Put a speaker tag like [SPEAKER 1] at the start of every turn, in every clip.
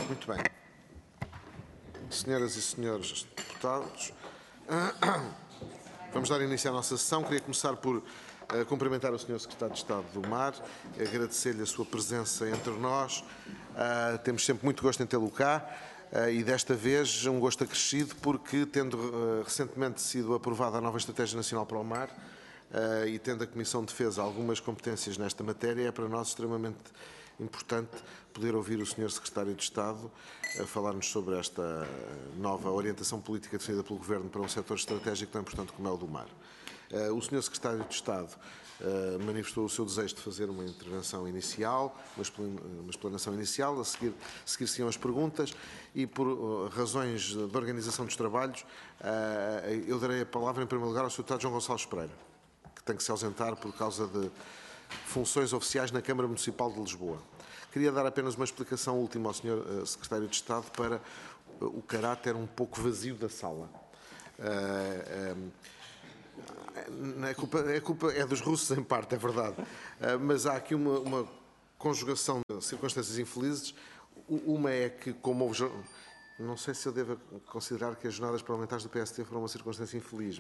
[SPEAKER 1] Muito bem. Senhoras e senhores deputados, vamos dar início à nossa sessão. Queria começar por cumprimentar o Sr. Secretário de Estado do Mar, agradecer-lhe a sua presença entre nós. Temos sempre muito gosto em tê-lo cá e desta vez um gosto acrescido porque, tendo recentemente sido aprovada a nova Estratégia Nacional para o Mar e tendo a Comissão de Defesa algumas competências nesta matéria, é para nós extremamente importante poder ouvir o Sr. Secretário de Estado a falar-nos sobre esta nova orientação política definida pelo Governo para um setor estratégico tão importante como é o do mar. O Sr. Secretário de Estado manifestou o seu desejo de fazer uma intervenção inicial, uma explanação inicial, a seguir-se-iam as perguntas e, por razões de organização dos trabalhos, eu darei a palavra em primeiro lugar ao Sr. Deputado João Gonçalves Pereira, que tem que se ausentar por causa de funções oficiais na Câmara Municipal de Lisboa. Queria dar apenas uma explicação última ao Sr. Secretário de Estado para o caráter um pouco vazio da sala. A culpa é dos russos, em parte, é verdade. Mas há aqui uma conjugação de circunstâncias infelizes. Uma é que, como houve... Não sei se eu devo considerar que as jornadas parlamentares do PST foram uma circunstância infeliz,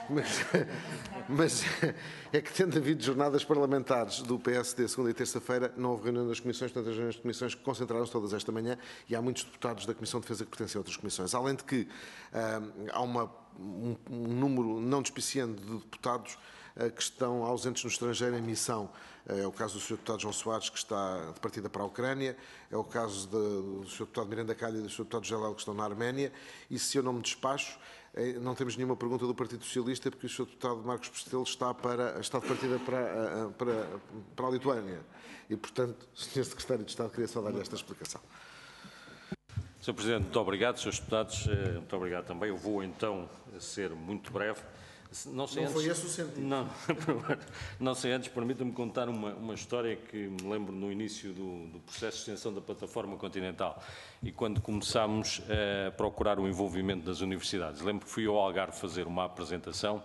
[SPEAKER 1] mas é que, tendo havido jornadas parlamentares do PSD segunda e terça-feira, não houve reunião das comissões, portanto as reuniões de comissões concentraram-se todas esta manhã e há muitos deputados da Comissão de Defesa que pertencem a outras comissões. Além de que há um número não despiciente de deputados que estão ausentes no estrangeiro em missão. É o caso do Sr. Deputado João Soares, que está de partida para a Ucrânia, é o caso do Sr. Deputado Miranda Calha e do Sr. Deputado Jalal, que estão na Arménia, e se eu não me despacho, não temos nenhuma pergunta do Partido Socialista, porque o Sr. Deputado Marcos Pestelo está de partida para a Lituânia. E, portanto, Sr. Secretário de Estado, queria só dar-lhe esta explicação.
[SPEAKER 2] Sr. Presidente, muito obrigado. Srs. Deputados, muito obrigado também. Eu vou, então, ser muito breve.
[SPEAKER 1] Não foi esse o sentido.
[SPEAKER 2] Não sei antes, permita-me contar uma história que me lembro no início do processo de extensão da plataforma continental e quando começámos a procurar o envolvimento das universidades. Lembro que fui ao Algarve fazer uma apresentação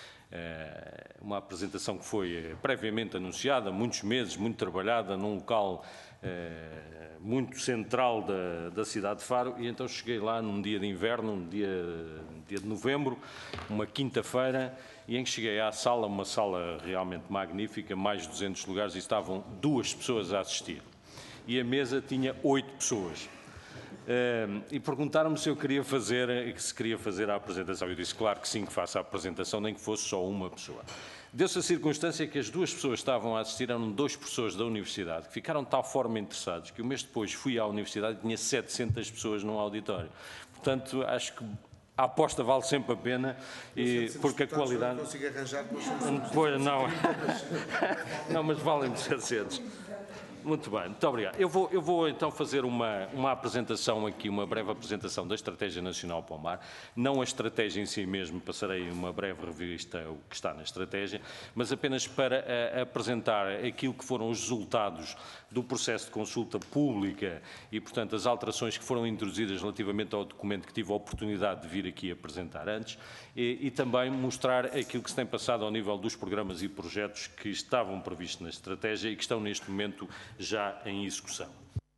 [SPEAKER 2] que foi previamente anunciada, muitos meses, muito trabalhada, num local muito central da cidade de Faro, e então cheguei lá num dia de inverno, um dia de novembro, uma quinta-feira, e em que cheguei à sala, uma sala realmente magnífica, mais de 200 lugares, e estavam 2 pessoas a assistir. E a mesa tinha 8 pessoas. E perguntaram-me se queria fazer a apresentação. Eu disse, claro que sim, que faça a apresentação, nem que fosse só uma pessoa. Deu-se a circunstância que as 2 pessoas que estavam a assistir eram 2 professores da universidade, que ficaram de tal forma interessados que um mês depois fui à universidade e tinha 700 pessoas num auditório. Portanto, acho que a aposta vale sempre a pena, porque a qualidade...
[SPEAKER 1] Não consigo arranjar,
[SPEAKER 2] pois não. Não, mas valem 700. Muito bem, muito obrigado. Eu vou então fazer uma apresentação aqui, uma breve apresentação da Estratégia Nacional para o Mar. Não a estratégia em si mesmo, passarei uma breve revista o que está na estratégia, mas apenas para apresentar aquilo que foram os resultados do processo de consulta pública e, portanto, as alterações que foram introduzidas relativamente ao documento que tive a oportunidade de vir aqui apresentar antes e também mostrar aquilo que se tem passado ao nível dos programas e projetos que estavam previstos na estratégia e que estão neste momento já em execução.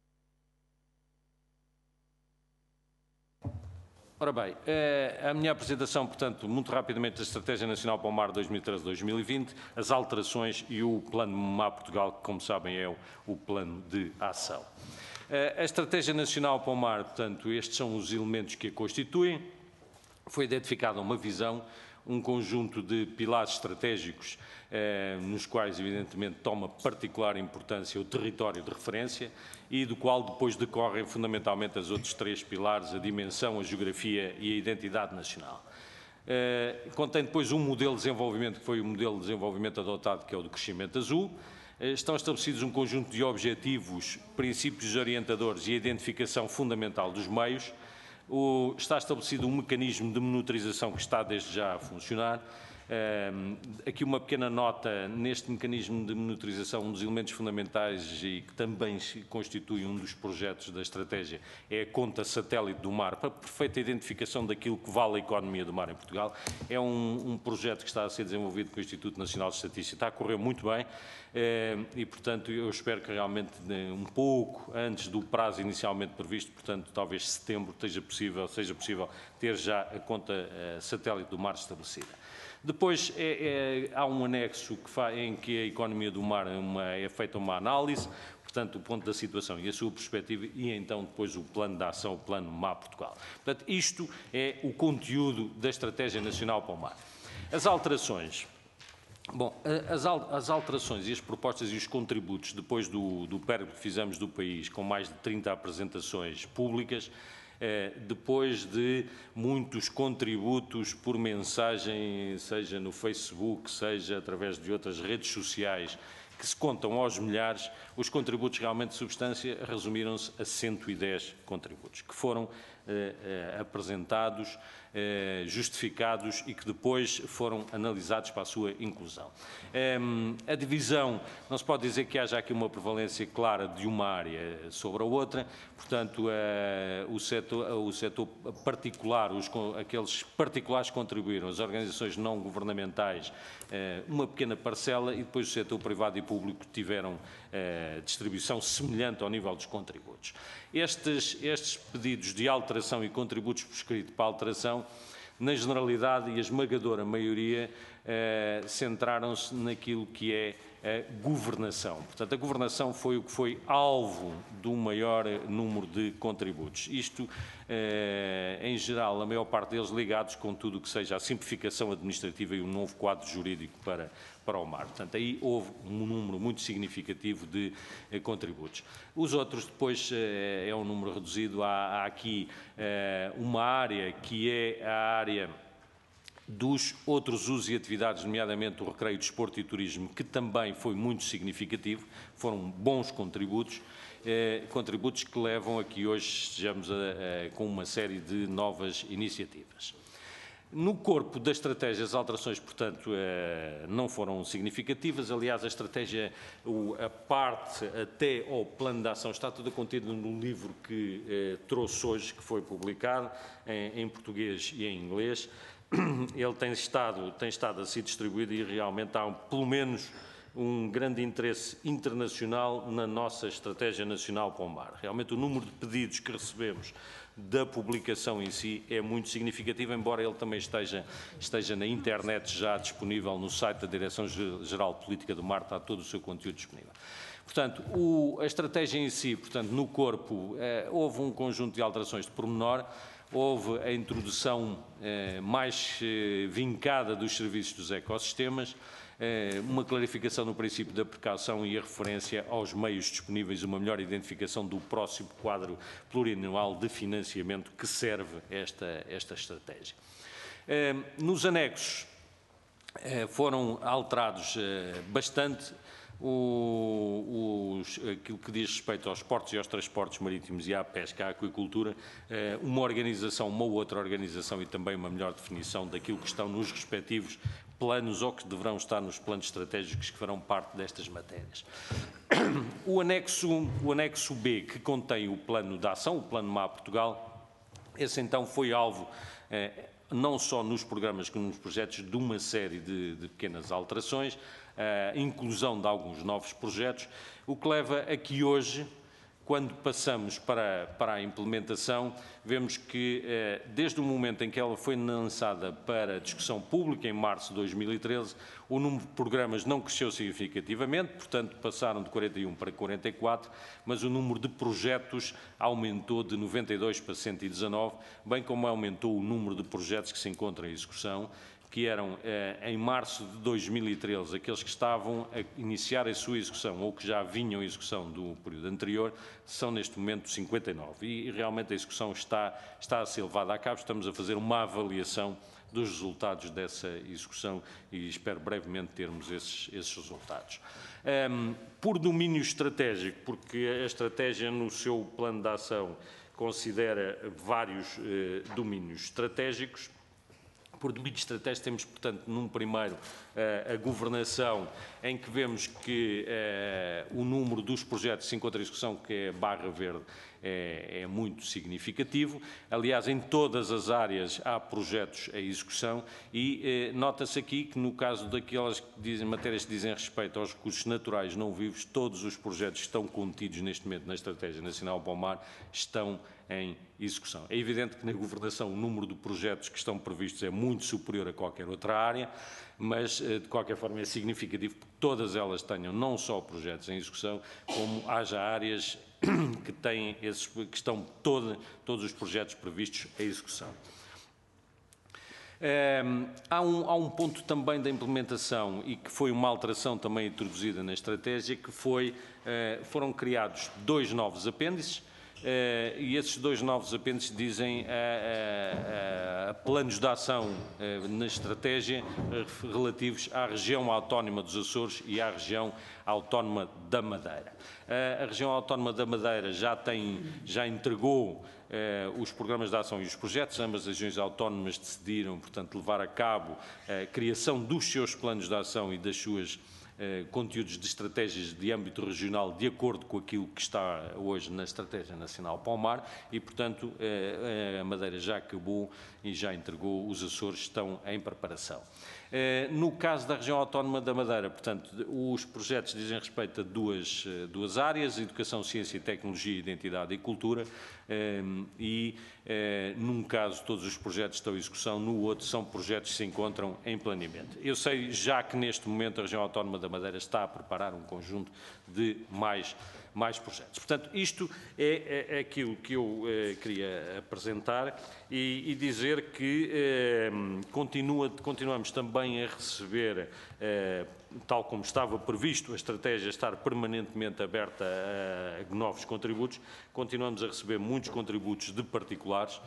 [SPEAKER 2] Ora bem, a minha apresentação, portanto, muito rapidamente da Estratégia Nacional para o Mar 2013-2020, as alterações e o Plano Mar Portugal, que, como sabem, é o plano de ação. A Estratégia Nacional para o Mar, portanto, estes são os elementos que a constituem. Foi identificada uma visão, um conjunto de pilares estratégicos nos quais, evidentemente, toma particular importância o território de referência e do qual depois decorrem fundamentalmente os outros 3 pilares, a dimensão, a geografia e a identidade nacional. Contém depois um modelo de desenvolvimento, que foi o modelo de desenvolvimento adotado, que é o do crescimento azul. Estão estabelecidos um conjunto de objetivos, princípios orientadores e a identificação fundamental dos meios. Está estabelecido um mecanismo de monitorização que está desde já a funcionar. Aqui uma pequena nota neste mecanismo de monitorização, um dos elementos fundamentais e que também constitui um dos projetos da estratégia é a conta satélite do mar, para a perfeita identificação daquilo que vale a economia do mar em Portugal. É um projeto que está a ser desenvolvido com o Instituto Nacional de Estatística, está a correr muito bem e, portanto, eu espero que realmente um pouco antes do prazo inicialmente previsto, portanto, talvez setembro, seja possível ter já a conta satélite do mar estabelecida. Depois há um anexo em que a economia do mar é feita uma análise, portanto, o ponto da situação e a sua perspectiva, e então depois o plano de ação, o plano Mar Portugal. Portanto, isto é o conteúdo da Estratégia Nacional para o Mar. As alterações. Bom, as alterações e as propostas e os contributos, depois do périplo que fizemos do país, com mais de 30 apresentações públicas, depois de muitos contributos por mensagem, seja no Facebook, seja através de outras redes sociais, que se contam aos milhares, os contributos realmente de substância resumiram-se a 110 contributos, que foram apresentados, justificados e que depois foram analisados para a sua inclusão. A divisão, não se pode dizer que haja aqui uma prevalência clara de uma área sobre a outra, portanto, o setor particular, aqueles particulares que contribuíram, as organizações não governamentais, uma pequena parcela, e depois o setor privado e público tiveram distribuição semelhante ao nível dos contributos. Estes pedidos de alteração e contributos por escrito para alteração, na generalidade e a esmagadora maioria, centraram-se naquilo que é a governação. Portanto, a governação foi o que foi alvo do maior número de contributos. Isto, em geral, a maior parte deles ligados com tudo o que seja a simplificação administrativa e um novo quadro jurídico para o mar. Portanto, aí houve um número muito significativo de contributos. Os outros, depois, é um número reduzido. Há aqui uma área que é a área dos outros usos e atividades, nomeadamente o recreio, desporto e turismo, que também foi muito significativo, foram bons contributos, contributos que levam a que hoje estejamos com uma série de novas iniciativas. No corpo da estratégia, as alterações, portanto, não foram significativas. Aliás, a estratégia, a parte até ao plano de ação, está tudo contido no livro que trouxe hoje, que foi publicado em português e em inglês. Ele tem estado a ser distribuído e realmente há pelo menos um grande interesse internacional na nossa Estratégia Nacional para o Mar. Realmente o número de pedidos que recebemos da publicação em si é muito significativo, embora ele também esteja na internet já disponível no site da Direção-Geral de Política do Mar, está todo o seu conteúdo disponível. Portanto, a estratégia em si, portanto, no corpo, houve um conjunto de alterações de pormenor. Houve a introdução mais vincada dos serviços dos ecossistemas, uma clarificação no princípio da precaução e a referência aos meios disponíveis, uma melhor identificação do próximo quadro plurianual de financiamento que serve esta estratégia. Nos anexos foram alterados bastante aquilo que diz respeito aos portos e aos transportes marítimos e à pesca, à aquicultura, uma outra organização e também uma melhor definição daquilo que estão nos respectivos planos ou que deverão estar nos planos estratégicos que farão parte destas matérias. O anexo B, que contém o plano de ação, o plano Mar Portugal, esse então foi alvo não só nos programas como nos projetos de uma série de pequenas alterações, a inclusão de alguns novos projetos, o que leva a que hoje, quando passamos para a implementação, vemos que desde o momento em que ela foi lançada para discussão pública, em março de 2013, o número de programas não cresceu significativamente, portanto passaram de 41 para 44, mas o número de projetos aumentou de 92 para 119, bem como aumentou o número de projetos que se encontram em execução, que eram, em março de 2013, aqueles que estavam a iniciar a sua execução ou que já vinham em execução do período anterior, são neste momento 59. E realmente a execução está a ser levada a cabo, estamos a fazer uma avaliação dos resultados dessa execução e espero brevemente termos esses resultados. Por domínio estratégico, porque a estratégia no seu plano de ação considera vários domínios estratégicos. Por domínio estratégico temos, portanto, num primeiro a governação, em que vemos que o número dos projetos que se encontra em execução, que é a barra verde, é muito significativo. Aliás, em todas as áreas há projetos em execução e nota-se aqui que no caso daquelas matérias que dizem respeito aos recursos naturais não vivos, todos os projetos que estão contidos neste momento na Estratégia Nacional para o Mar estão em execução. É evidente que na governação o número de projetos que estão previstos é muito superior a qualquer outra área, mas de qualquer forma é significativo que todas elas tenham não só projetos em execução, como haja áreas que têm que estão todos os projetos previstos em execução. Há um ponto também da implementação e que foi uma alteração também introduzida na estratégia, que foram criados 2 novos apêndices, e esses 2 novos apêndices dizem planos de ação na estratégia relativos à região autónoma dos Açores e à região autónoma da Madeira. A região autónoma da Madeira já entregou os programas de ação e os projetos. Ambas as regiões autónomas decidiram, portanto, levar a cabo a criação dos seus planos de ação e das suas conteúdos de estratégias de âmbito regional de acordo com aquilo que está hoje na Estratégia Nacional para o Mar e, portanto, a Madeira já acabou e já entregou, os Açores estão em preparação. No caso da região autónoma da Madeira, portanto, os projetos dizem respeito a duas áreas, educação, ciência e tecnologia, identidade e cultura, e num caso todos os projetos estão em execução, no outro são projetos que se encontram em planeamento. Eu sei já que neste momento a região autónoma da Madeira está a preparar um conjunto de mais projetos. Portanto, isto é aquilo que eu queria apresentar e dizer que continuamos também a receber, tal como estava previsto, a estratégia estar permanentemente aberta a novos contributos, continuamos a receber muitos contributos de particulares,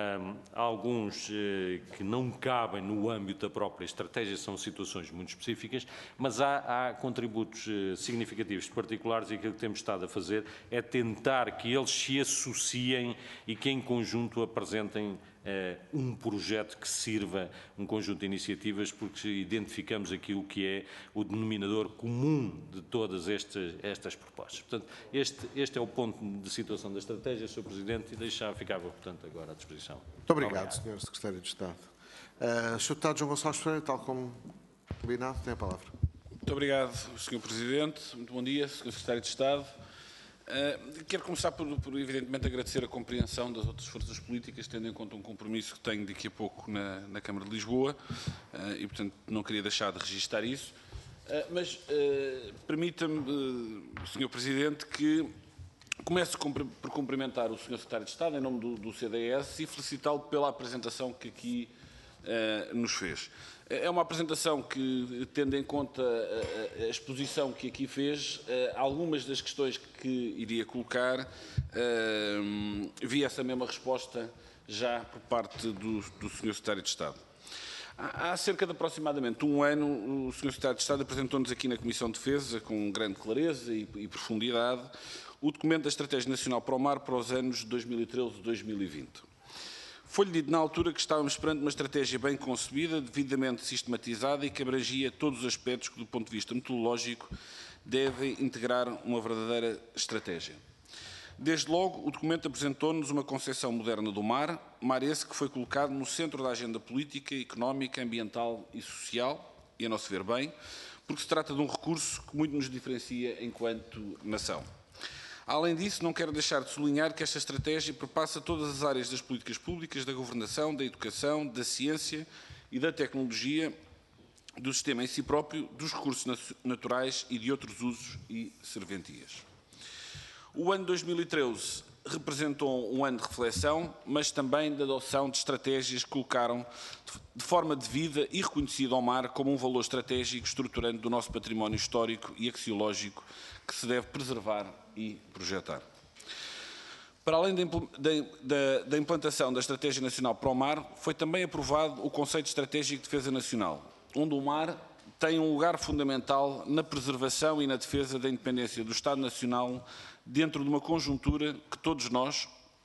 [SPEAKER 2] alguns que não cabem no âmbito da própria estratégia, são situações muito específicas, mas há contributos significativos de particulares e aquilo que temos estado a fazer é tentar que eles se associem e que em conjunto apresentem um projeto que sirva um conjunto de iniciativas, porque identificamos aquilo que é o denominador comum de todas estas propostas. Portanto, este é o ponto de situação da estratégia, Sr. Presidente, e ficava, portanto, agora à disposição.
[SPEAKER 1] Muito obrigado, Sr. Secretário de Estado. Sr. Deputado João Gonçalves Pereira, tal como combinado, tem a palavra.
[SPEAKER 3] Muito obrigado, Sr. Presidente. Muito bom dia, Sr. Secretário de Estado. Quero começar por, evidentemente, agradecer a compreensão das outras forças políticas, tendo em conta um compromisso que tenho daqui a pouco na Câmara de Lisboa, e, portanto, não queria deixar de registar isso. Mas permita-me, Sr. Presidente, que comece por cumprimentar o Sr. Secretário de Estado, em nome do CDS, e felicitá-lo pela apresentação que aqui nos fez. É uma apresentação que, tendo em conta a exposição que aqui fez, algumas das questões que iria colocar, vi essa mesma resposta já por parte do Sr. Secretário de Estado. Há cerca de aproximadamente um ano, o Sr. Secretário de Estado apresentou-nos aqui na Comissão de Defesa, com grande clareza e profundidade, o documento da Estratégia Nacional para o Mar para os anos 2013-2020. Foi-lhe dito na altura que estávamos perante uma estratégia bem concebida, devidamente sistematizada e que abrangia todos os aspectos que, do ponto de vista metodológico, devem integrar uma verdadeira estratégia. Desde logo, o documento apresentou-nos uma concepção moderna do mar esse que foi colocado no centro da agenda política, económica, ambiental e social, e a nosso ver bem, porque se trata de um recurso que muito nos diferencia enquanto nação. Além disso, não quero deixar de sublinhar que esta estratégia perpassa todas as áreas das políticas públicas, da governação, da educação, da ciência e da tecnologia, do sistema em si próprio, dos recursos naturais e de outros usos e serventias. O ano 2013 representou um ano de reflexão, mas também de adoção de estratégias que colocaram de forma devida e reconhecida ao mar como um valor estratégico estruturante do nosso património histórico e axiológico que se deve preservar e projetar. Para além da implantação da Estratégia Nacional para o Mar, foi também aprovado o Conceito Estratégico de Defesa Nacional, onde o mar tem um lugar fundamental na preservação e na defesa da independência do Estado Nacional dentro de uma conjuntura que todos nós,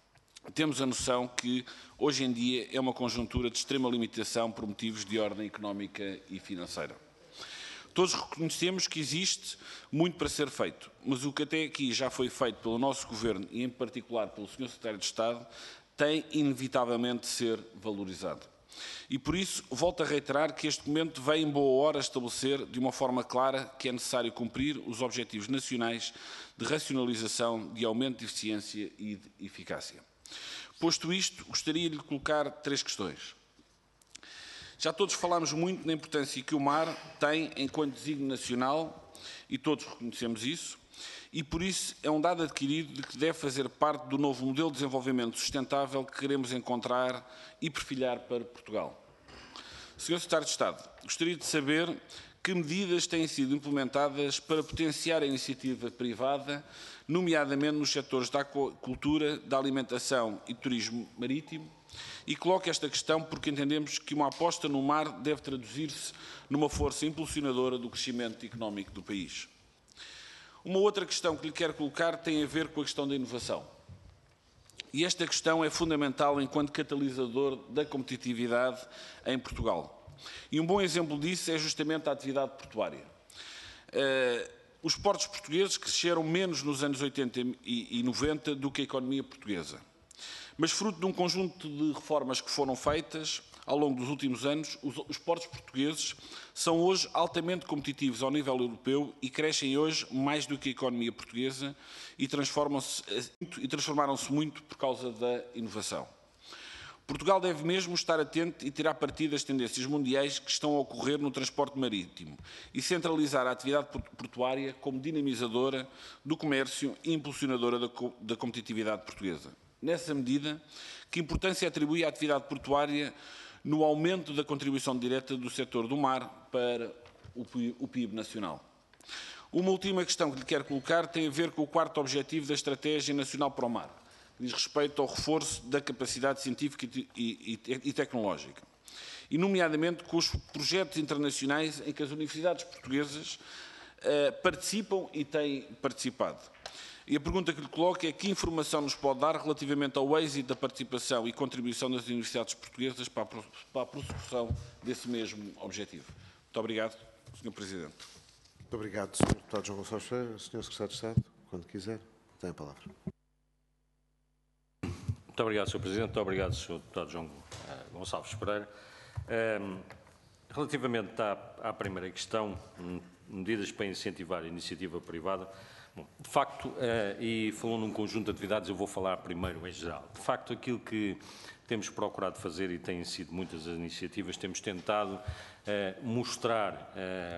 [SPEAKER 3] temos a noção que hoje em dia é uma conjuntura de extrema limitação por motivos de ordem económica e financeira. Todos reconhecemos que existe muito para ser feito, mas o que até aqui já foi feito pelo nosso Governo e em particular pelo Sr. Secretário de Estado tem inevitavelmente de ser valorizado. E por isso volto a reiterar que este documento vem em boa hora estabelecer de uma forma clara que é necessário cumprir os objetivos nacionais de racionalização, de aumento de eficiência e de eficácia. Posto isto, gostaria de lhe colocar 3 questões. Já todos falámos muito na importância que o mar tem enquanto desígnio nacional, e todos reconhecemos isso, e por isso é um dado adquirido de que deve fazer parte do novo modelo de desenvolvimento sustentável que queremos encontrar e perfilhar para Portugal. Sr. Secretário de Estado, gostaria de saber que medidas têm sido implementadas para potenciar a iniciativa privada, nomeadamente nos setores da aquacultura, da alimentação e turismo marítimo, e coloco esta questão porque entendemos que uma aposta no mar deve traduzir-se numa força impulsionadora do crescimento económico do país. Uma outra questão que lhe quero colocar tem a ver com a questão da inovação. E esta questão é fundamental enquanto catalisador da competitividade em Portugal. E um bom exemplo disso é justamente a atividade portuária. Os portos portugueses cresceram menos nos anos 80 e 90 do que a economia portuguesa. Mas fruto de um conjunto de reformas que foram feitas ao longo dos últimos anos, os portos portugueses são hoje altamente competitivos ao nível europeu e crescem hoje mais do que a economia portuguesa e transformaram-se muito por causa da inovação. Portugal deve mesmo estar atento e tirar partido das tendências mundiais que estão a ocorrer no transporte marítimo e centralizar a atividade portuária como dinamizadora do comércio e impulsionadora da competitividade portuguesa. Nessa medida, que importância atribui à atividade portuária no aumento da contribuição direta do setor do mar para o PIB nacional? Uma última questão que lhe quero colocar tem a ver com o 4º objetivo da Estratégia Nacional para o Mar, que diz respeito ao reforço da capacidade científica e tecnológica, e nomeadamente com os projetos internacionais em que as universidades portuguesas participam e têm participado. E a pergunta que lhe coloco é que informação nos pode dar relativamente ao êxito da participação e contribuição das universidades portuguesas para a prossecução desse mesmo objetivo. Muito obrigado, Sr. Presidente.
[SPEAKER 1] Muito obrigado, Sr. Deputado João Gonçalves Pereira. Sr. Secretário de Estado, quando quiser, tem a palavra.
[SPEAKER 2] Muito obrigado, Sr. Presidente. Muito obrigado, Sr. Deputado João Gonçalves Pereira. Relativamente à primeira questão, medidas para incentivar a iniciativa privada, bom, de facto, e falou num conjunto de atividades, eu vou falar primeiro em geral. De facto, aquilo que temos procurado fazer, e têm sido muitas as iniciativas, temos tentado mostrar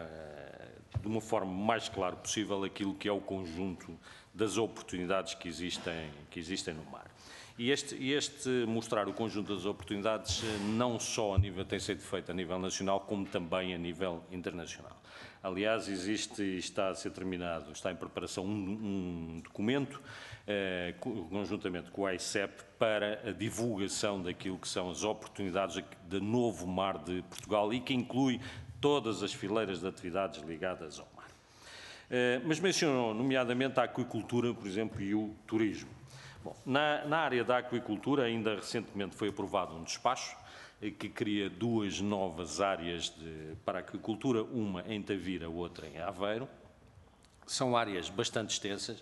[SPEAKER 2] de uma forma mais clara possível aquilo que é o conjunto das oportunidades que existem no mar. E este mostrar o conjunto das oportunidades não só tem sido feito a nível nacional, como também a nível internacional. Aliás, existe e está a ser terminado, está em preparação um documento, conjuntamente com a ICEP, para a divulgação daquilo que são as oportunidades do novo mar de Portugal e que inclui todas as fileiras de atividades ligadas ao mar. Mas mencionou, nomeadamente, a aquicultura, por exemplo, e o turismo. Bom, na área da aquicultura, ainda recentemente foi aprovado um despacho que cria 2 novas áreas para a aquicultura, uma em Tavira, outra em Aveiro. São áreas bastante extensas,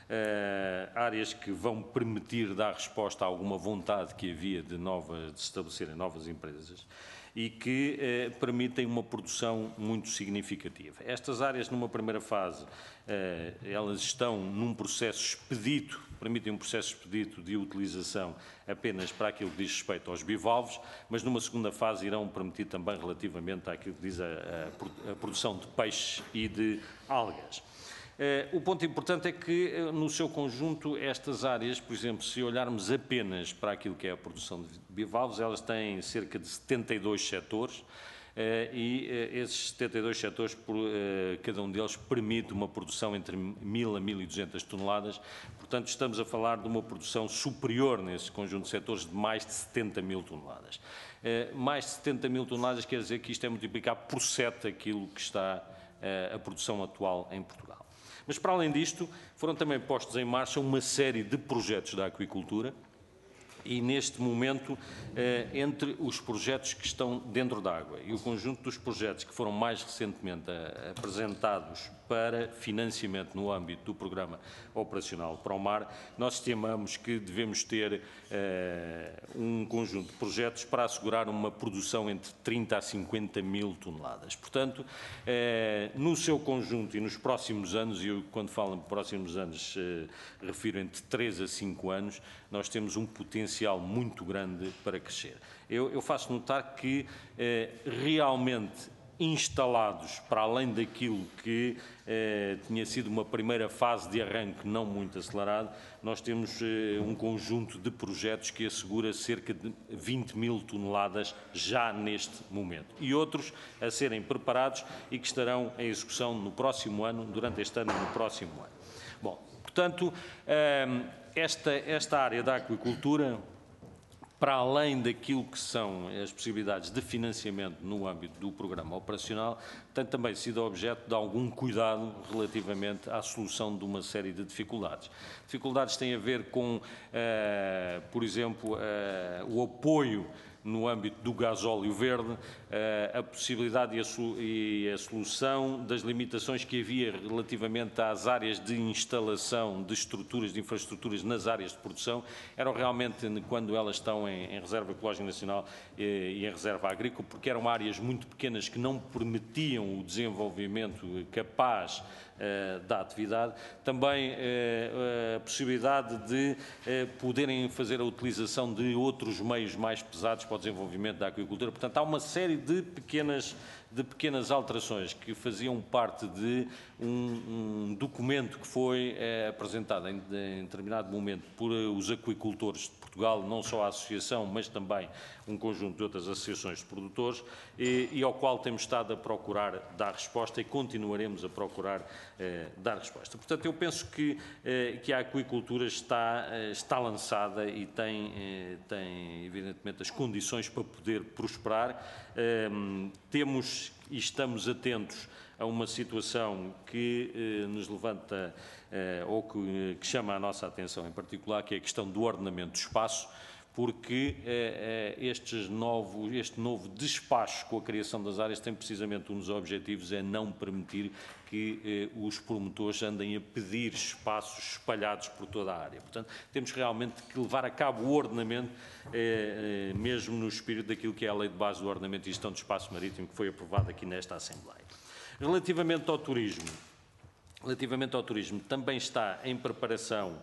[SPEAKER 2] áreas que vão permitir dar resposta a alguma vontade que havia de estabelecerem novas empresas e que permitem uma produção muito significativa. Estas áreas, numa primeira fase, elas estão num processo expedito, permitem um processo expedito de utilização apenas para aquilo que diz respeito aos bivalves, mas numa segunda fase irão permitir também relativamente àquilo que diz a produção de peixes e de algas. O ponto importante é que, no seu conjunto, estas áreas, por exemplo, se olharmos apenas para aquilo que é a produção de bivalves, elas têm cerca de 72 setores e esses 72 setores, cada um deles permite uma produção entre 1.000 a 1.200 toneladas. Portanto, estamos a falar de uma produção superior nesse conjunto de setores de mais de 70.000 toneladas. Mais de 70.000 toneladas quer dizer que isto é multiplicar por 7 aquilo que está a produção atual em Portugal. Mas, para além disto, foram também postos em marcha uma série de projetos da aquicultura E, neste momento, entre os projetos que estão dentro d'água e o conjunto dos projetos que foram mais recentemente apresentados para financiamento no âmbito do Programa Operacional para o Mar, nós estimamos que devemos ter um conjunto de projetos para assegurar uma produção entre 30 a 50 mil toneladas. Portanto, no seu conjunto e nos próximos anos, e eu quando falo em próximos anos refiro entre 3 a 5 anos, nós temos um potencial muito grande para crescer. Eu faço notar que realmente instalados para além daquilo que tinha sido uma primeira fase de arranque não muito acelerado, nós temos um conjunto de projetos que assegura cerca de 20 mil toneladas já neste momento e outros a serem preparados e que estarão em execução no próximo ano, durante este ano e no próximo ano. Bom, portanto, esta área da aquicultura, para além daquilo que são as possibilidades de financiamento no âmbito do programa operacional, tem também sido objeto de algum cuidado relativamente à solução de uma série de dificuldades. Dificuldades têm a ver com, por exemplo, o apoio no âmbito do gasóleo verde, a possibilidade e a solução das limitações que havia relativamente às áreas de instalação de estruturas, de infraestruturas nas áreas de produção, eram realmente, quando elas estão em reserva ecológica nacional e em reserva agrícola, porque eram áreas muito pequenas que não permitiam o desenvolvimento capaz da atividade, também a possibilidade de poderem fazer a utilização de outros meios mais pesados para o desenvolvimento da aquicultura. Portanto, há uma série de pequenas alterações que faziam parte de um documento que foi apresentado em determinado momento por os aquicultores de Portugal, não só a associação, mas também um conjunto de outras associações de produtores, e ao qual temos estado a procurar dar resposta e continuaremos a procurar dar resposta. Portanto, eu penso que a aquicultura está lançada e tem, evidentemente, as condições para poder prosperar. Temos e estamos atentos a uma situação que nos levanta ou que chama a nossa atenção em particular, que é a questão do ordenamento do espaço, porque este novo despacho com a criação das áreas tem precisamente um dos objetivos, é não permitir que os promotores andem a pedir espaços espalhados por toda a área. Portanto, temos realmente que levar a cabo o ordenamento, mesmo no espírito daquilo que é a Lei de Base do Ordenamento e Gestão do Espaço Marítimo, que foi aprovada aqui nesta Assembleia. Relativamente ao turismo, também está em preparação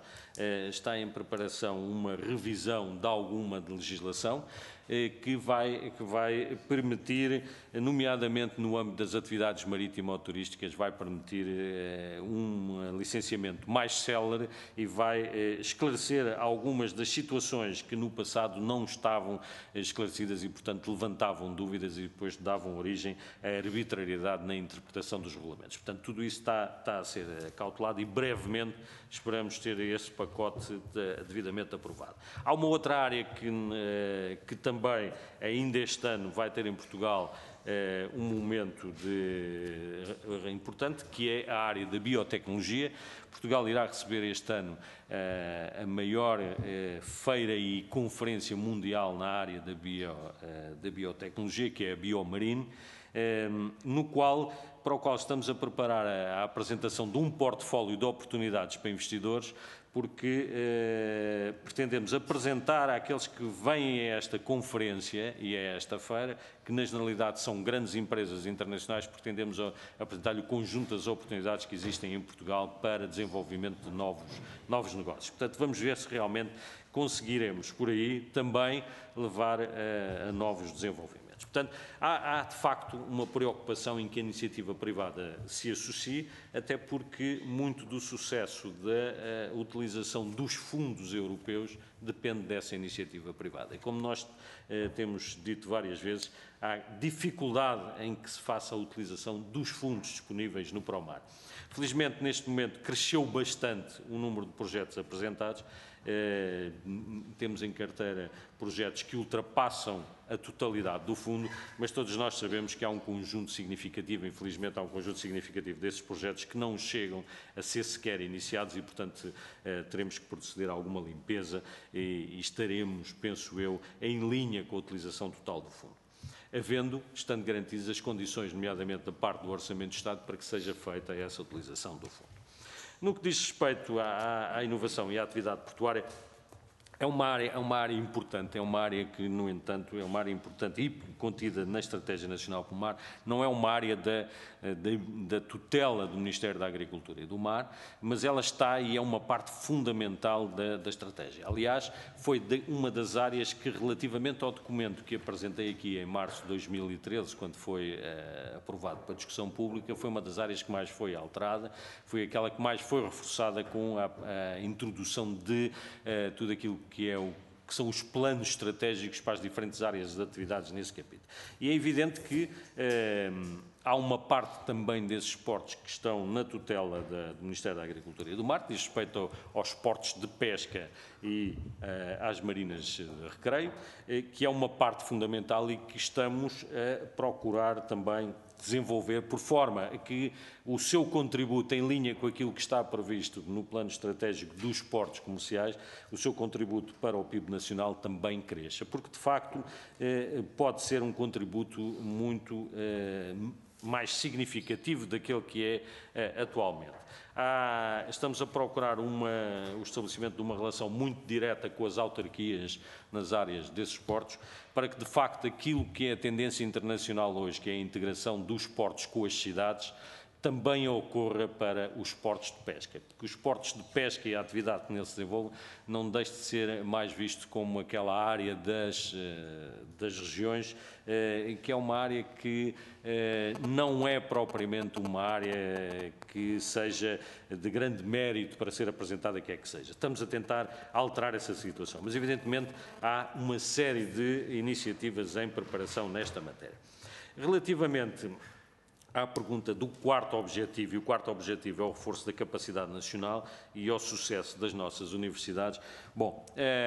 [SPEAKER 2] uma revisão de alguma legislação que vai permitir, nomeadamente no âmbito das atividades marítimo-turísticas, vai permitir um licenciamento mais célere e vai esclarecer algumas das situações que no passado não estavam esclarecidas e, portanto, levantavam dúvidas e depois davam origem à arbitrariedade na interpretação dos regulamentos. Portanto, tudo isso está a ser cautelado e brevemente esperamos ter esse pacote devidamente aprovado. Há uma outra área que também ainda este ano vai ter em Portugal um momento importante, que é a área da biotecnologia. Portugal irá receber este ano a maior feira e conferência mundial na área da biotecnologia, que é a Biomarine, para o qual estamos a preparar a apresentação de um portfólio de oportunidades para investidores, porque pretendemos apresentar àqueles que vêm a esta conferência e a esta feira, que na generalidade são grandes empresas internacionais, pretendemos apresentar-lhe o conjunto das oportunidades que existem em Portugal para desenvolvimento de novos negócios. Portanto, vamos ver se realmente conseguiremos por aí também levar a novos desenvolvimentos. Portanto, há de facto uma preocupação em que a iniciativa privada se associe, até porque muito do sucesso da utilização dos fundos europeus depende dessa iniciativa privada. E como nós temos dito várias vezes, há dificuldade em que se faça a utilização dos fundos disponíveis no PROMAR. Felizmente, neste momento, cresceu bastante o número de projetos apresentados temos em carteira projetos que ultrapassam a totalidade do fundo, mas todos nós sabemos que há um conjunto significativo, infelizmente há um conjunto significativo desses projetos que não chegam a ser sequer iniciados e, portanto, teremos que proceder a alguma limpeza e estaremos, penso eu, em linha com a utilização total do fundo, estando garantidas as condições, nomeadamente da parte do Orçamento de Estado, para que seja feita essa utilização do fundo. No que diz respeito à inovação e à atividade portuária, é uma área importante, é uma área que, no entanto, é uma área importante e contida na Estratégia Nacional para o Mar, não é uma área da tutela do Ministério da Agricultura e do Mar, mas ela está e é uma parte fundamental da estratégia. Aliás, foi uma das áreas que, relativamente ao documento que apresentei aqui em março de 2013, quando foi aprovado para discussão pública, foi uma das áreas que mais foi alterada, foi aquela que mais foi reforçada com a introdução de tudo aquilo que são os planos estratégicos para as diferentes áreas de atividades nesse capítulo. E é evidente que há uma parte também desses portos que estão na tutela do Ministério da Agricultura e do Mar, que diz respeito aos portos de pesca e às marinas de recreio, que é uma parte fundamental e que estamos a procurar também desenvolver por forma a que o seu contributo, em linha com aquilo que está previsto no plano estratégico dos portos comerciais, o seu contributo para o PIB nacional também cresça, porque de facto pode ser um contributo muito mais significativo daquele que é atualmente. Estamos a procurar o estabelecimento de uma relação muito direta com as autarquias nas áreas desses portos, para que, de facto, aquilo que é a tendência internacional hoje, que é a integração dos portos com as cidades, também ocorra para os portos de pesca, porque os portos de pesca e a atividade que neles se desenvolve não deixa de ser mais visto como aquela área das regiões, que é uma área que não é propriamente uma área que seja de grande mérito para ser apresentada, que é que seja. Estamos a tentar alterar essa situação, mas evidentemente há uma série de iniciativas em preparação nesta matéria. Relativamente à pergunta do quarto objetivo, e o quarto objetivo é o reforço da capacidade nacional e ao sucesso das nossas universidades. Bom,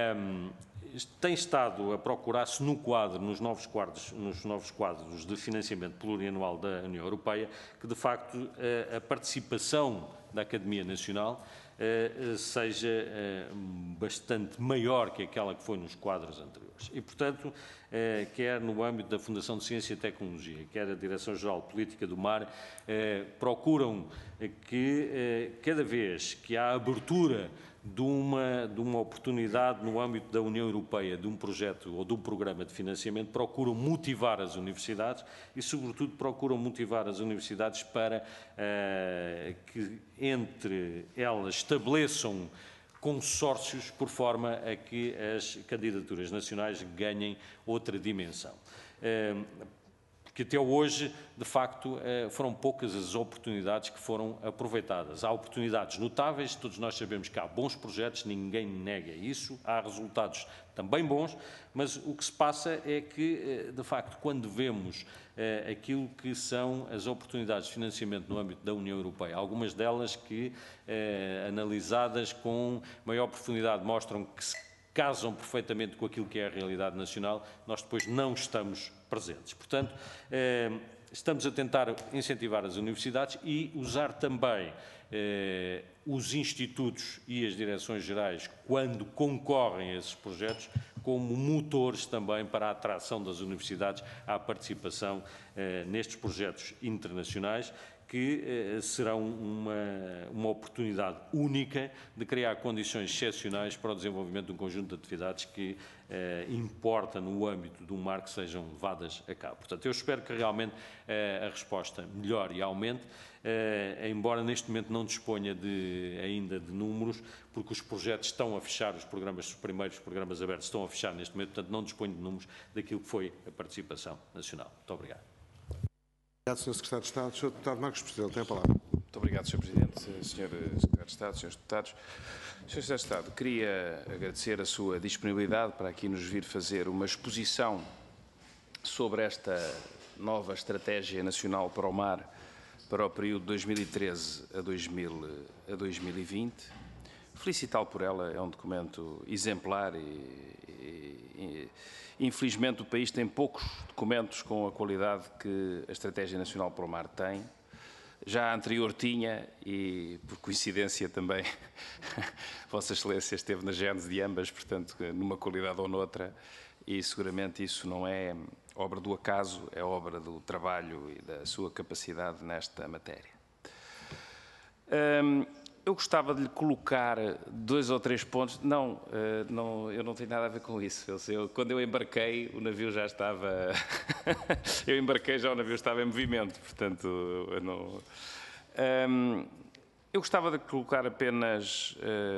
[SPEAKER 2] tem estado a procurar-se nos novos quadros de financiamento plurianual da União Europeia, que de facto a participação da Academia Nacional seja bastante maior que aquela que foi nos quadros anteriores. E, portanto, quer no âmbito da Fundação de Ciência e Tecnologia, quer a Direção-Geral de Política do Mar, procuram que, cada vez que há abertura de uma oportunidade no âmbito da União Europeia, de um projeto ou de um programa de financiamento, procuram motivar as universidades e, sobretudo, procuram motivar as universidades para que entre elas estabeleçam consórcios por forma a que as candidaturas nacionais ganhem outra dimensão. Porque até hoje, de facto, foram poucas as oportunidades que foram aproveitadas. Há oportunidades notáveis, todos nós sabemos que há bons projetos, ninguém nega isso, há resultados também bons, mas o que se passa é que, de facto, quando vemos aquilo que são as oportunidades de financiamento no âmbito da União Europeia, algumas delas que, analisadas com maior profundidade, mostram que se casam perfeitamente com aquilo que é a realidade nacional, nós depois não estamos presentes. Portanto, estamos a tentar incentivar as universidades e usar também os institutos e as direções gerais, quando concorrem a esses projetos, como motores também para a atração das universidades à participação nestes projetos internacionais, que serão uma oportunidade única de criar condições excepcionais para o desenvolvimento de um conjunto de atividades que importa no âmbito do mar que sejam levadas a cabo. Portanto, eu espero que realmente a resposta melhore e aumente, embora neste momento não disponha ainda de números, porque os projetos estão a fechar, os primeiros programas abertos estão a fechar neste momento, portanto não disponho de números daquilo que foi a participação nacional. Muito obrigado.
[SPEAKER 1] Obrigado, Sr. Secretário de Estado. Sr. Deputado Marcos Portela, tem a palavra.
[SPEAKER 4] Muito obrigado, Sr. Presidente, Sr. Secretário de Estado, Srs. Deputados. Sr. Secretário de Estado, queria agradecer a sua disponibilidade para aqui nos vir fazer uma exposição sobre esta nova Estratégia Nacional para o Mar para o período 2013 a 2020. felicitá-lo por ela, é um documento exemplar e infelizmente o país tem poucos documentos com a qualidade que a Estratégia Nacional para o Mar tem. Já a anterior tinha e, por coincidência também, Vossa Excelência esteve na gênese de ambas, portanto, numa qualidade ou noutra, e seguramente isso não é obra do acaso, é obra do trabalho e da sua capacidade nesta matéria. Eu gostava de lhe colocar 2 ou 3 pontos. Não, eu não tenho nada a ver com isso. Quando eu embarquei, o navio já estava... eu embarquei, já o navio estava em movimento, portanto... eu gostava de colocar apenas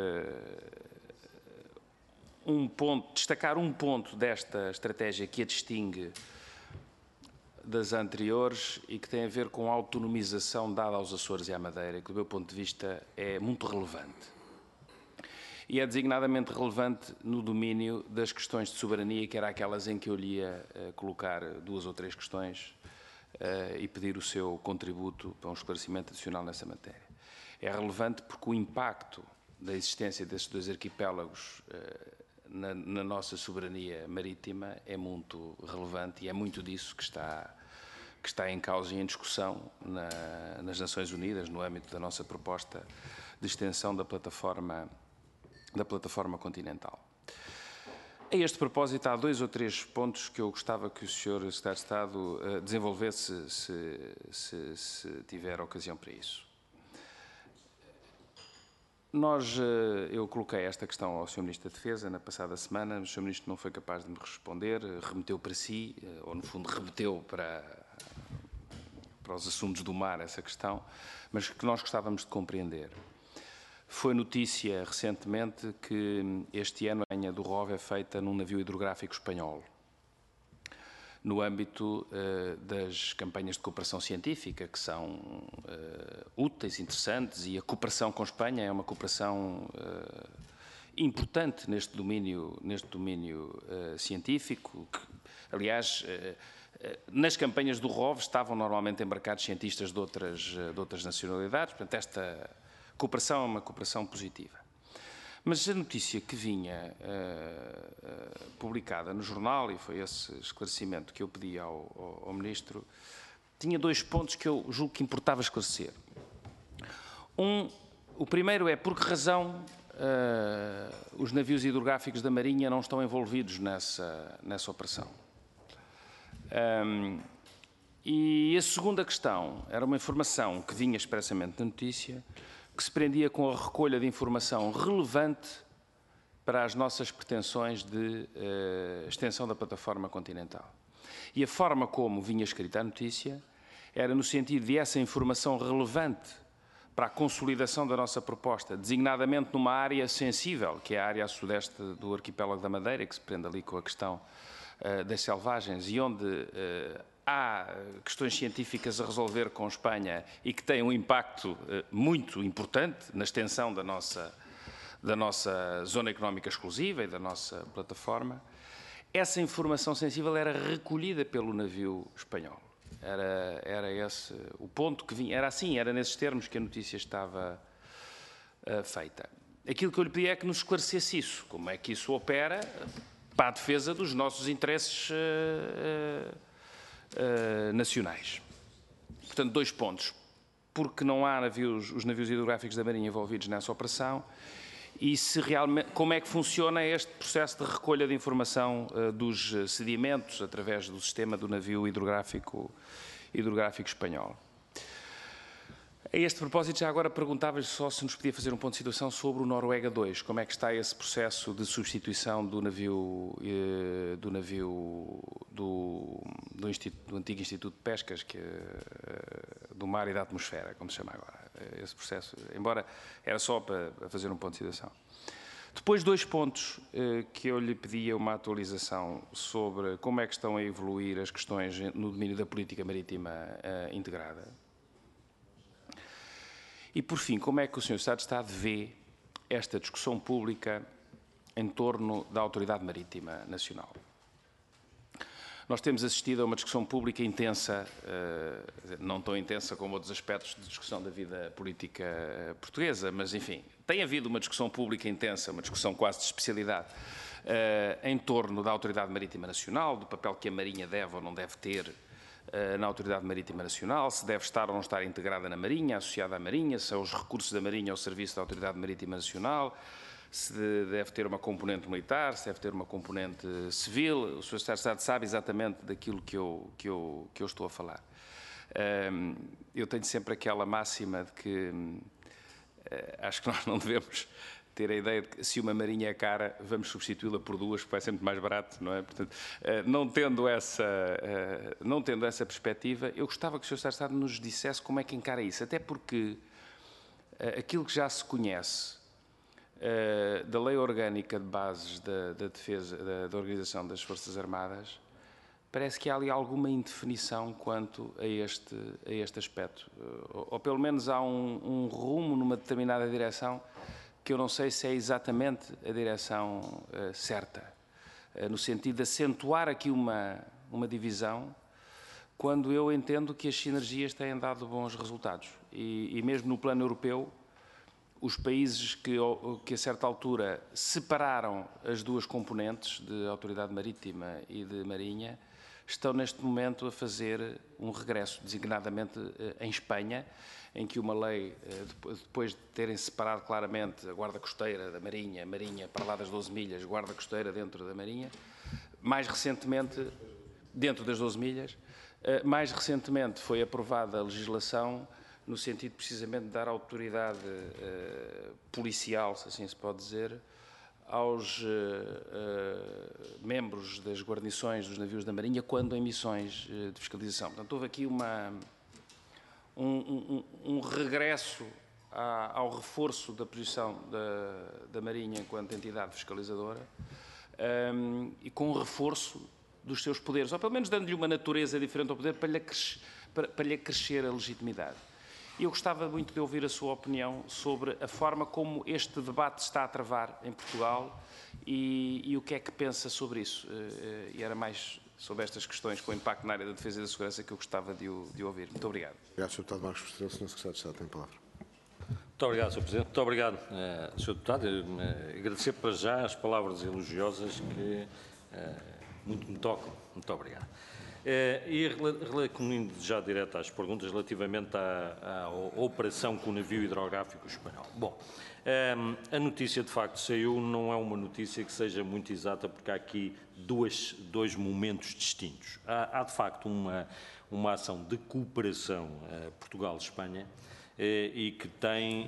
[SPEAKER 4] um ponto, destacar um ponto desta estratégia que a distingue das anteriores e que tem a ver com a autonomização dada aos Açores e à Madeira, que do meu ponto de vista é muito relevante. E é designadamente relevante no domínio das questões de soberania, que era aquelas em que eu lhe ia colocar 2 ou 3 questões e pedir o seu contributo para um esclarecimento adicional nessa matéria. É relevante porque o impacto da existência desses 2 arquipélagos na nossa soberania marítima é muito relevante e é muito disso que está em causa e em discussão nas Nações Unidas, no âmbito da nossa proposta de extensão da plataforma continental. A este propósito, há 2 ou 3 pontos que eu gostava que o Sr. Secretário de Estado desenvolvesse, se tiver ocasião para isso. Eu coloquei esta questão ao Sr. Ministro da Defesa na passada semana, o Sr. Ministro não foi capaz de me responder, remeteu para si, ou no fundo remeteu para os assuntos do mar essa questão, mas que nós gostávamos de compreender. Foi notícia recentemente que este ano a linha do ROV é feita num navio hidrográfico espanhol, no âmbito das campanhas de cooperação científica, que são úteis, interessantes, e a cooperação com Espanha é uma cooperação importante neste domínio científico. Que, aliás, nas campanhas do ROV estavam normalmente embarcados cientistas de outras nacionalidades, portanto, esta cooperação é uma cooperação positiva. Mas a notícia que vinha publicada no jornal, e foi esse esclarecimento que eu pedi ao Ministro, tinha 2 pontos que eu julgo que importava esclarecer. O primeiro é por que razão os navios hidrográficos da Marinha não estão envolvidos nessa operação. E a segunda questão era uma informação que vinha expressamente na notícia, que se prendia com a recolha de informação relevante para as nossas pretensões de extensão da plataforma continental. E a forma como vinha escrita a notícia era no sentido de essa informação relevante para a consolidação da nossa proposta, designadamente numa área sensível, que é a área a sudeste do arquipélago da Madeira, que se prende ali com a questão das selvagens, e onde há questões científicas a resolver com Espanha e que têm um impacto muito importante na extensão da nossa zona económica exclusiva e da nossa plataforma. Essa informação sensível era recolhida pelo navio espanhol. Era esse o ponto que vinha. Era nesses termos que a notícia estava feita. Aquilo que eu lhe pedi é que nos esclarecesse isso. Como é que isso opera para a defesa dos nossos interesses nacionais. Portanto, 2 pontos. Porque não há os navios hidrográficos da Marinha envolvidos nessa operação e se realmente, como é que funciona este processo de recolha de informação dos sedimentos através do sistema do navio hidrográfico espanhol. A este propósito, já agora perguntava-lhe só se nos podia fazer um ponto de situação sobre o Noruega 2. Como é que está esse processo de substituição do antigo Instituto de Pescas, do Mar e da Atmosfera, como se chama agora. Esse processo, embora era só para fazer um ponto de situação. Depois, 2 pontos que eu lhe pedia uma atualização sobre como é que estão a evoluir as questões no domínio da política marítima integrada. E, por fim, como é que o Sr. Secretário de Estado vê esta discussão pública em torno da Autoridade Marítima Nacional? Nós temos assistido a uma discussão pública intensa, não tão intensa como outros aspectos de discussão da vida política portuguesa, mas, enfim, tem havido uma discussão pública intensa, uma discussão quase de especialidade, em torno da Autoridade Marítima Nacional, do papel que a Marinha deve ou não deve ter na Autoridade Marítima Nacional, se deve estar ou não estar integrada na Marinha, associada à Marinha, se os recursos da Marinha ao serviço da Autoridade Marítima Nacional, se deve ter uma componente militar, se deve ter uma componente civil. O Sr. Secretário de Estado sabe exatamente daquilo que eu estou a falar. Eu tenho sempre aquela máxima de que acho que nós não devemos ter a ideia de que se uma marinha é cara, vamos substituí-la por duas, porque vai ser muito mais barato, não é? Portanto, não tendo essa perspectiva, eu gostava que o Sr. Secretário de Estado nos dissesse como é que encara isso, até porque aquilo que já se conhece da Lei Orgânica de Bases da Defesa, da Organização das Forças Armadas, parece que há ali alguma indefinição quanto a este aspecto. Ou pelo menos há um rumo numa determinada direção que eu não sei se é exatamente a direção certa, no sentido de acentuar aqui uma divisão, quando eu entendo que as sinergias têm dado bons resultados. E mesmo no plano europeu, os países que a certa altura separaram as duas componentes de Autoridade Marítima e de Marinha, estão neste momento a fazer um regresso, designadamente em Espanha, em que uma lei, depois de terem separado claramente a Guarda Costeira da Marinha, a Marinha para lá das 12 milhas, Guarda Costeira dentro da Marinha, mais recentemente, dentro das 12 milhas, mais recentemente foi aprovada a legislação no sentido precisamente de dar autoridade policial, se assim se pode dizer, aos membros das guarnições dos navios da Marinha quando em missões de fiscalização. Portanto, houve aqui um regresso ao reforço da posição da Marinha enquanto entidade fiscalizadora e com o reforço dos seus poderes, ou pelo menos dando-lhe uma natureza diferente ao poder para lhe crescer a legitimidade. E eu gostava muito de ouvir a sua opinião sobre a forma como este debate se está a travar em Portugal e o que é que pensa sobre isso. E era mais sobre estas questões com impacto na área da defesa e da segurança que eu gostava de ouvir. Muito obrigado.
[SPEAKER 1] Obrigado, Sr. Deputado Marcos Portela. Sr. Secretário de Estado tem a palavra.
[SPEAKER 2] Muito obrigado, Sr. Presidente. Muito obrigado, Sr. Deputado. Agradecer para já as palavras elogiosas que muito me tocam. Muito obrigado. E recomendo já direto às perguntas relativamente à operação com o navio hidrográfico espanhol. Bom, a notícia de facto saiu, não é uma notícia que seja muito exata, porque há aqui dois momentos distintos. Há de facto uma ação de cooperação Portugal-Espanha e que tem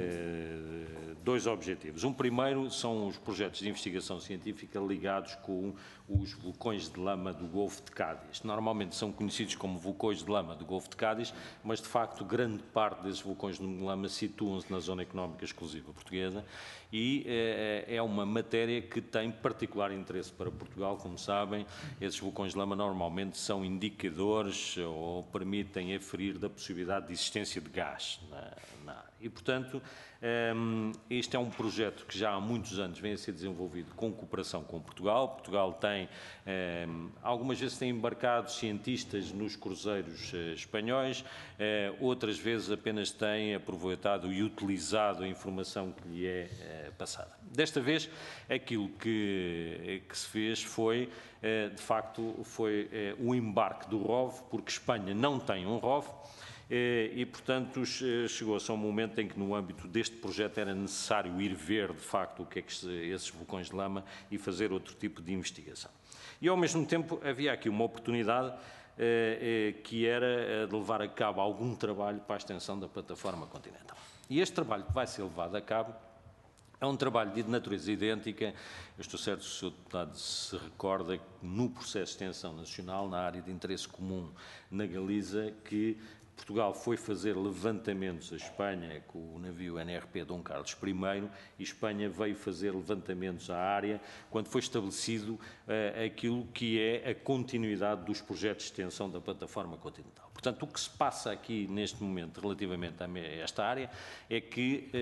[SPEAKER 2] dois objetivos. Um primeiro são os projetos de investigação científica ligados com os vulcões de lama do Golfo de Cádiz. Normalmente são conhecidos como vulcões de lama do Golfo de Cádiz, mas de facto grande parte desses vulcões de lama situam-se na zona económica exclusiva portuguesa e é uma matéria que tem particular interesse para Portugal. Como sabem, esses vulcões de lama normalmente são indicadores ou permitem aferir da possibilidade de existência de gás na área. E, portanto, este é um projeto que já há muitos anos vem a ser desenvolvido com cooperação com Portugal. Portugal tem, algumas vezes tem embarcado cientistas nos cruzeiros espanhóis, outras vezes apenas tem aproveitado e utilizado a informação que lhe é passada. Desta vez, aquilo que se fez foi, de facto, o embarque do ROV, porque Espanha não tem um ROV, e, portanto, chegou-se a um momento em que, no âmbito deste projeto, era necessário ir ver, de facto, o que é que esses vulcões de lama e fazer outro tipo de investigação. E, ao mesmo tempo, havia aqui uma oportunidade que era de levar a cabo algum trabalho para a extensão da plataforma continental. E este trabalho que vai ser levado a cabo é um trabalho de natureza idêntica. Eu estou certo que o Sr. Deputado se recorda que no processo de extensão nacional, na área de interesse comum na Galiza, que Portugal foi fazer levantamentos a Espanha com o navio NRP Dom Carlos I e Espanha veio fazer levantamentos à área quando foi estabelecido aquilo que é a continuidade dos projetos de extensão da plataforma continental. Portanto, o que se passa aqui neste momento relativamente a esta área é que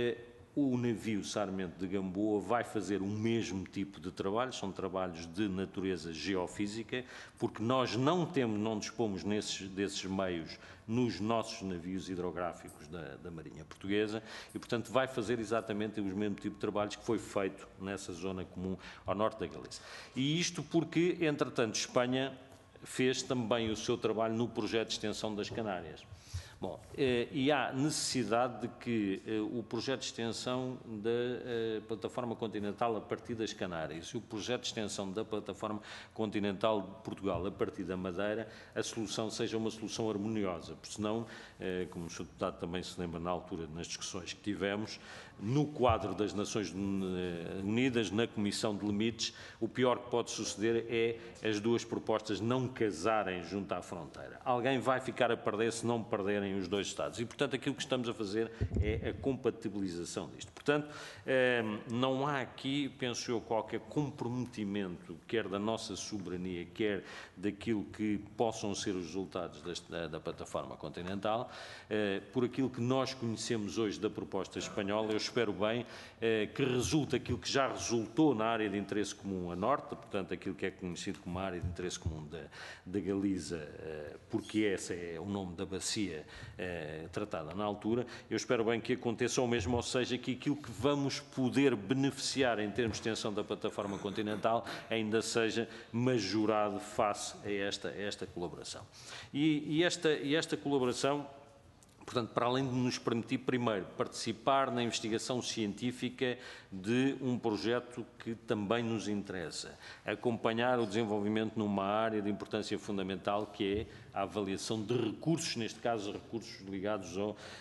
[SPEAKER 2] o navio Sarmento de Gamboa vai fazer o mesmo tipo de trabalho, são trabalhos de natureza geofísica, porque nós não dispomos desses meios nos nossos navios hidrográficos da Marinha Portuguesa e, portanto, vai fazer exatamente o mesmo tipo de trabalhos que foi feito nessa zona comum ao norte da Galiza. E isto porque, entretanto, Espanha fez também o seu trabalho no projeto de extensão das Canárias. Bom, e há necessidade de que o projeto de extensão da plataforma continental a partir das Canárias e o projeto de extensão da plataforma continental de Portugal a partir da Madeira, a solução seja uma solução harmoniosa, porque senão, como o Sr. Deputado também se lembra na altura, nas discussões que tivemos, no quadro das Nações Unidas, na Comissão de Limites, o pior que pode suceder é as duas propostas não casarem junto à fronteira. Alguém vai ficar a perder se não perderem os dois Estados. E, portanto, aquilo que estamos a fazer é a compatibilização disto. Portanto, não há aqui, penso eu, qualquer comprometimento, quer da nossa soberania, quer daquilo que possam ser os resultados da plataforma continental, por aquilo que nós conhecemos hoje da proposta espanhola. Eu espero bem que resulte aquilo que já resultou na área de interesse comum a norte, portanto, aquilo que é conhecido como a área de interesse comum da Galiza, porque esse é o nome da bacia tratada na altura. Eu espero bem que aconteça o mesmo, ou seja, que aquilo que vamos poder beneficiar em termos de extensão da plataforma continental ainda seja majorado face a esta colaboração. E esta colaboração, portanto, para além de nos permitir, primeiro, participar na investigação científica de um projeto que também nos interessa, acompanhar o desenvolvimento numa área de importância fundamental, que é a avaliação de recursos, neste caso recursos ligados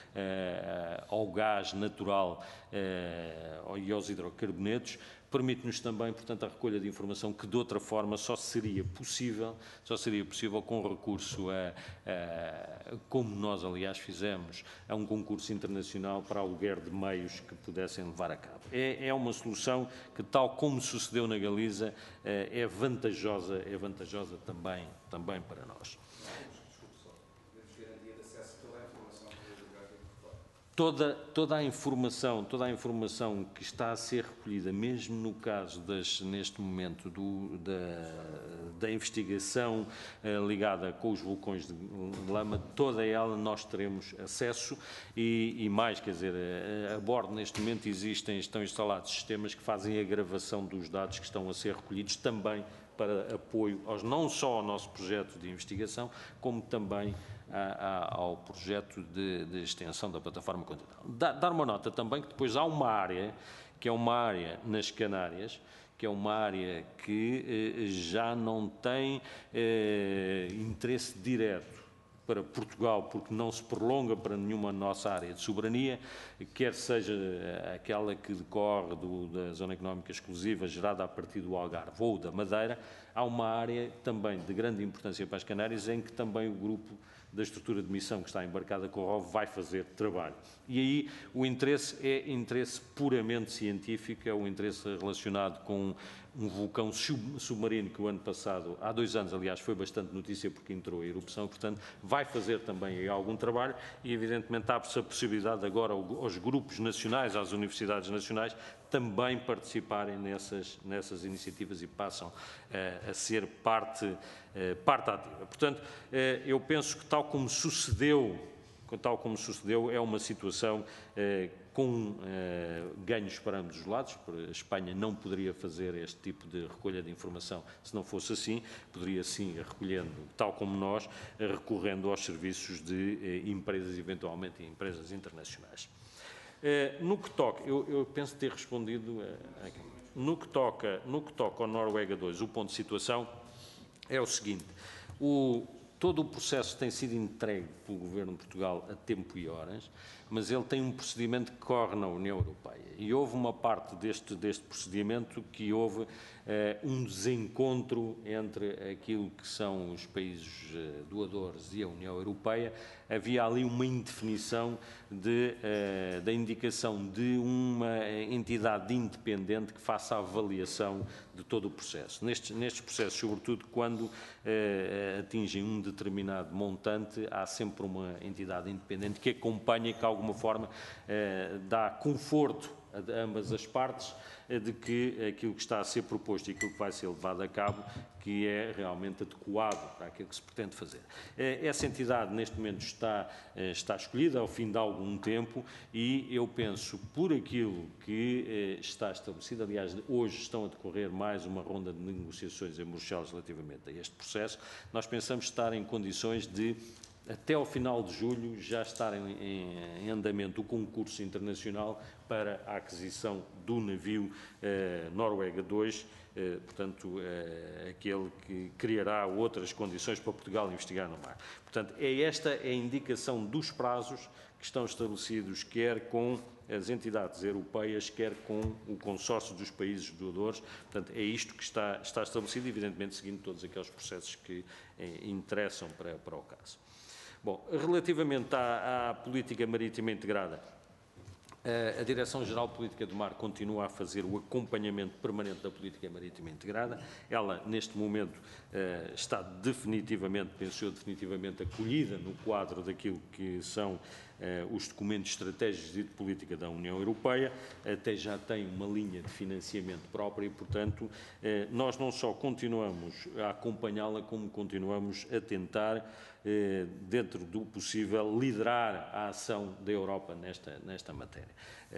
[SPEAKER 2] ao gás natural e aos hidrocarbonetos, permite-nos também, portanto, a recolha de informação que de outra forma só seria possível com recurso como nós aliás fizemos, a um concurso internacional para aluguer de meios que pudessem levar a cabo. É uma solução que, tal como sucedeu na Galiza, é vantajosa também para nós. Toda a informação que está a ser recolhida, mesmo no caso neste momento da investigação ligada com os vulcões de lama, toda ela nós teremos acesso e mais, quer dizer, a bordo neste momento estão instalados sistemas que fazem a gravação dos dados que estão a ser recolhidos também para apoio não só ao nosso projeto de investigação, como também ao projeto de extensão da plataforma continental. Dar uma nota também que depois há uma área, que é uma área nas Canárias, que é uma área que já não tem interesse direto para Portugal, porque não se prolonga para nenhuma nossa área de soberania, quer seja aquela que decorre da Zona Económica Exclusiva gerada a partir do Algarve ou da Madeira. Há uma área também de grande importância para as Canárias, em que também o grupo da estrutura de missão que está embarcada com o ROV vai fazer trabalho. E aí o interesse é interesse puramente científico, é o interesse relacionado com um vulcão submarino que o ano passado, há 2 anos, aliás, foi bastante notícia porque entrou a erupção, portanto, vai fazer também aí algum trabalho e, evidentemente, abre-se a possibilidade agora aos grupos nacionais, às universidades nacionais, também participarem nessas iniciativas e passam a ser parte ativa. Portanto, eu penso que tal como sucedeu, é uma situação com ganhos para ambos os lados. A Espanha não poderia fazer este tipo de recolha de informação se não fosse assim, poderia sim, recolhendo, tal como nós, recorrendo aos serviços de empresas, eventualmente empresas internacionais. No que toca, eu penso ter respondido aqui. No que toca ao Noruega 2, o ponto de situação é o seguinte: todo o processo tem sido entregue pelo Governo de Portugal a tempo e horas, mas ele tem um procedimento que corre na União Europeia. E houve uma parte deste procedimento que houve um desencontro entre aquilo que são os países doadores e a União Europeia. Havia ali uma indefinição da indicação de uma entidade independente que faça a avaliação de todo o processo. Nestes processos, sobretudo quando atingem um determinado montante, há sempre uma entidade independente que acompanha e que, de alguma forma, dá conforto a ambas as partes de que aquilo que está a ser proposto e aquilo que vai ser levado a cabo que é realmente adequado para aquilo que se pretende fazer. Essa entidade, neste momento, está escolhida ao fim de algum tempo e eu penso, por aquilo que está estabelecido, aliás, hoje estão a decorrer mais uma ronda de negociações em Bruxelas relativamente a este processo, nós pensamos estar em condições de, até ao final de julho, já estar em andamento o concurso internacional para a aquisição do navio Noruega 2, portanto, aquele que criará outras condições para Portugal investigar no mar. Portanto, esta é a indicação dos prazos que estão estabelecidos, quer com as entidades europeias, quer com o consórcio dos países doadores. Portanto, é isto que está estabelecido, evidentemente seguindo todos aqueles processos que interessam para o caso. Bom, relativamente à política marítima integrada, a Direção-Geral de Política do Mar continua a fazer o acompanhamento permanente da política marítima integrada. Ela, neste momento, está definitivamente, penso eu, definitivamente acolhida no quadro daquilo que são os documentos estratégicos de política da União Europeia, até já tem uma linha de financiamento própria e, portanto, nós não só continuamos a acompanhá-la, como continuamos a tentar, dentro do possível, liderar a ação da Europa nesta matéria.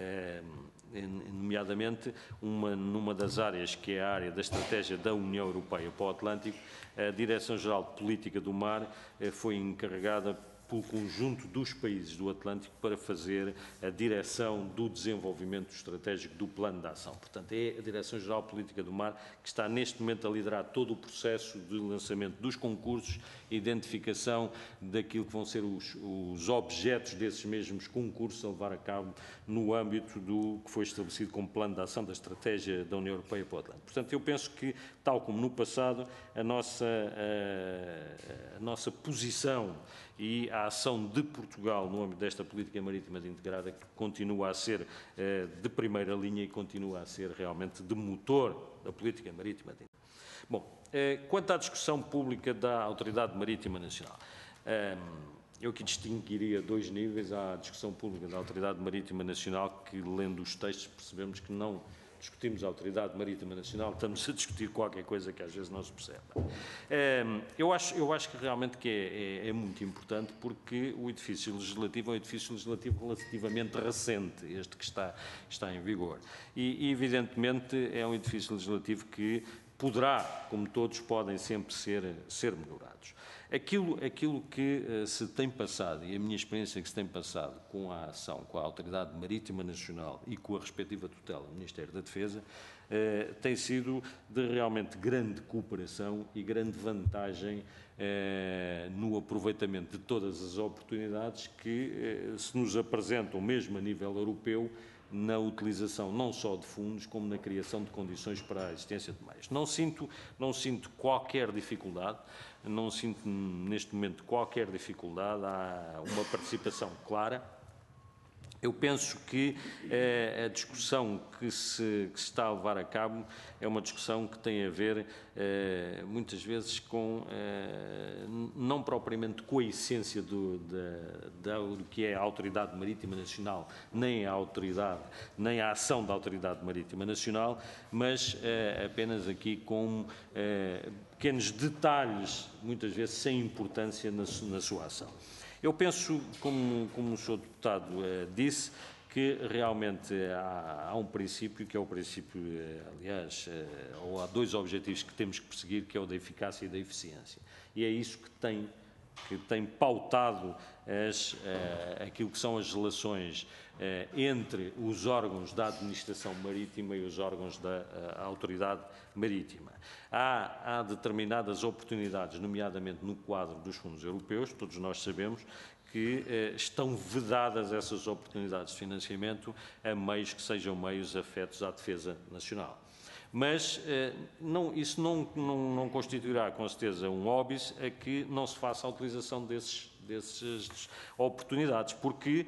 [SPEAKER 2] Nomeadamente, numa das áreas que é a área da estratégia da União Europeia para o Atlântico, a Direção-Geral de Política do Mar foi encarregada pelo conjunto dos países do Atlântico para fazer a direção do desenvolvimento estratégico do plano de ação. Portanto, é a Direção-Geral de Política do Mar que está neste momento a liderar todo o processo de lançamento dos concursos, identificação daquilo que vão ser os objetos desses mesmos concursos a levar a cabo no âmbito do que foi estabelecido como plano de ação da estratégia da União Europeia para o Atlântico. Portanto, eu penso que, tal como no passado, a nossa posição e a ação de Portugal no âmbito desta política marítima integrada continua a ser de primeira linha e continua a ser realmente de motor da política marítima integrada. Bom, quanto à discussão pública da Autoridade Marítima Nacional, eu aqui distinguiria dois níveis. Há a discussão pública da Autoridade Marítima Nacional, que, lendo os textos, percebemos que não discutimos a Autoridade Marítima Nacional, estamos a discutir qualquer coisa que às vezes não se percebe. Eu acho que realmente que é muito importante, porque o edifício legislativo é um edifício legislativo relativamente recente, este que está em vigor. E evidentemente, é um edifício legislativo que poderá, como todos, podem sempre ser melhorados. Aquilo que se tem passado, e a minha experiência que se tem passado com a ação, com a Autoridade Marítima Nacional e com a respectiva tutela do Ministério da Defesa, tem sido de realmente grande cooperação e grande vantagem no aproveitamento de todas as oportunidades que se nos apresentam, mesmo a nível europeu, na utilização não só de fundos, como na criação de condições para a existência de meios. Não sinto qualquer dificuldade, não sinto neste momento qualquer dificuldade, há uma participação clara. Eu penso que a discussão que se está a levar a cabo é uma discussão que tem a ver, muitas vezes, com, não propriamente com a essência do que é a Autoridade Marítima Nacional, nem a ação da Autoridade Marítima Nacional, mas apenas aqui com pequenos detalhes, muitas vezes sem importância na sua ação. Eu penso, como o Sr. Deputado disse, que realmente há um princípio, que é o princípio, aliás, ou há dois objetivos que temos que perseguir, que é o da eficácia e da eficiência. E é isso que tem pautado aquilo que são as relações entre os órgãos da administração marítima e os órgãos da autoridade marítima. Há determinadas oportunidades, nomeadamente no quadro dos fundos europeus, todos nós sabemos que estão vedadas essas oportunidades de financiamento a meios que sejam meios afetos à defesa nacional. Mas isso não constituirá, com certeza, um óbice a que não se faça a utilização dessas oportunidades, porque,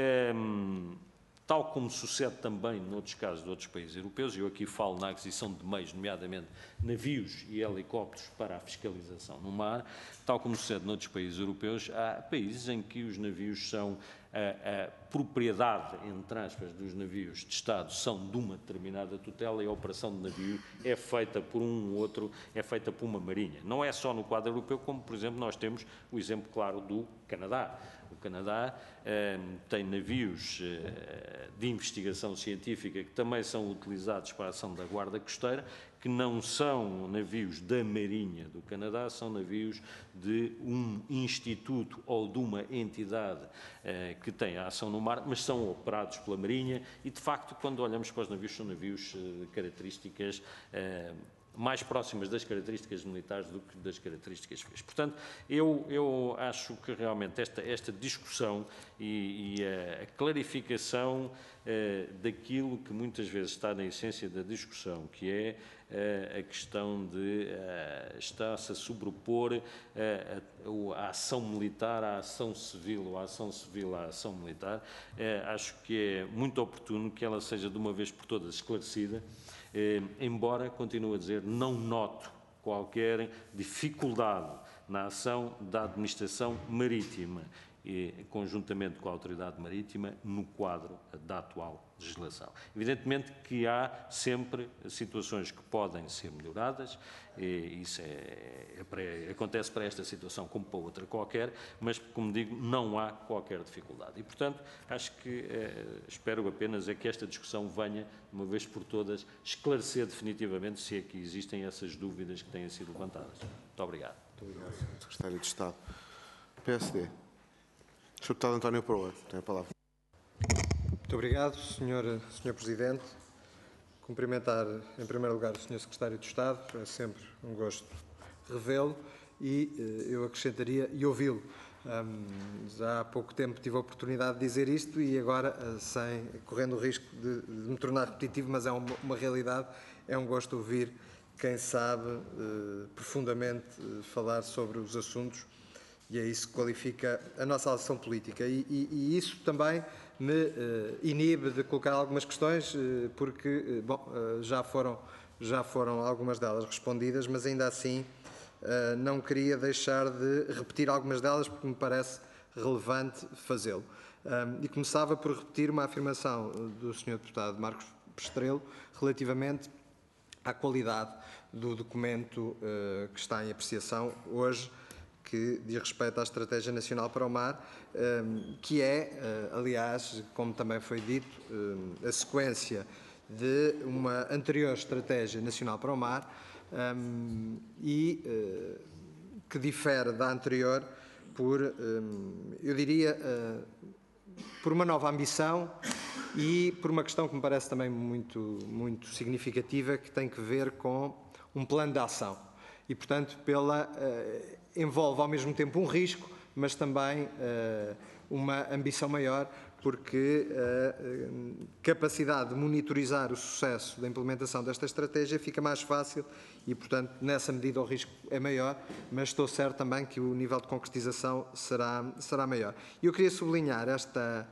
[SPEAKER 2] tal como sucede também noutros casos de outros países europeus, eu aqui falo na aquisição de meios, nomeadamente navios e helicópteros para a fiscalização no mar, tal como sucede noutros países europeus, há países em que os navios são a propriedade, entre aspas, dos navios de Estado são de uma determinada tutela e a operação de navio é feita por um outro, é feita por uma marinha. Não é só no quadro europeu, como, por exemplo, nós temos o exemplo claro do Canadá. O Canadá tem navios de investigação científica que também são utilizados para a ação da Guarda Costeira, que não são navios da Marinha do Canadá, são navios de um instituto ou de uma entidade que tem a ação no mar, mas são operados pela Marinha e, de facto, quando olhamos para os navios, são navios de características mais próximas das características militares do que das características civis. Portanto, eu acho que realmente esta discussão e a clarificação daquilo que muitas vezes está na essência da discussão, que é a questão de está-se a sobrepor a ação militar à ação civil ou a ação civil à ação militar, acho que é muito oportuno que ela seja de uma vez por todas esclarecida, embora, continuo a dizer, não noto qualquer dificuldade na ação da administração marítima, conjuntamente com a autoridade marítima, no quadro da atual legislação. Evidentemente que há sempre situações que podem ser melhoradas, isso acontece para esta situação como para outra qualquer, mas, como digo, não há qualquer dificuldade. E, portanto, acho que, espero apenas que esta discussão venha, de uma vez por todas, esclarecer definitivamente se é que existem essas dúvidas que têm sido levantadas. Muito obrigado.
[SPEAKER 1] Muito obrigado, Sr. Secretário de Estado. PSD. Sr. Deputado António Proa, tem a palavra.
[SPEAKER 5] Muito obrigado, Sr. Presidente. Cumprimentar, em primeiro lugar, o Sr. Secretário de Estado. É sempre um gosto revê-lo e eu acrescentaria e ouvi-lo. Já há pouco tempo tive a oportunidade de dizer isto e agora, correndo o risco de me tornar repetitivo, mas é uma realidade, é um gosto ouvir quem sabe profundamente falar sobre os assuntos e é isso que qualifica a nossa ação política. E isso também me inibe de colocar algumas questões, porque, bom, já foram algumas delas respondidas, mas ainda assim não queria deixar de repetir algumas delas, porque me parece relevante fazê-lo. E começava por repetir uma afirmação do Sr. Deputado Marcos Pestrelo relativamente à qualidade do documento que está em apreciação hoje, que diz respeito à Estratégia Nacional para o Mar, que é, aliás, como também foi dito, a sequência de uma anterior Estratégia Nacional para o Mar e que difere da anterior por, eu diria, por uma nova ambição e por uma questão que me parece também muito significativa, que tem que ver com um plano de ação. E, portanto, envolve ao mesmo tempo um risco, mas também uma ambição maior, porque a capacidade de monitorizar o sucesso da implementação desta estratégia fica mais fácil e, portanto, nessa medida o risco é maior, mas estou certo também que o nível de concretização será maior. E eu queria sublinhar esta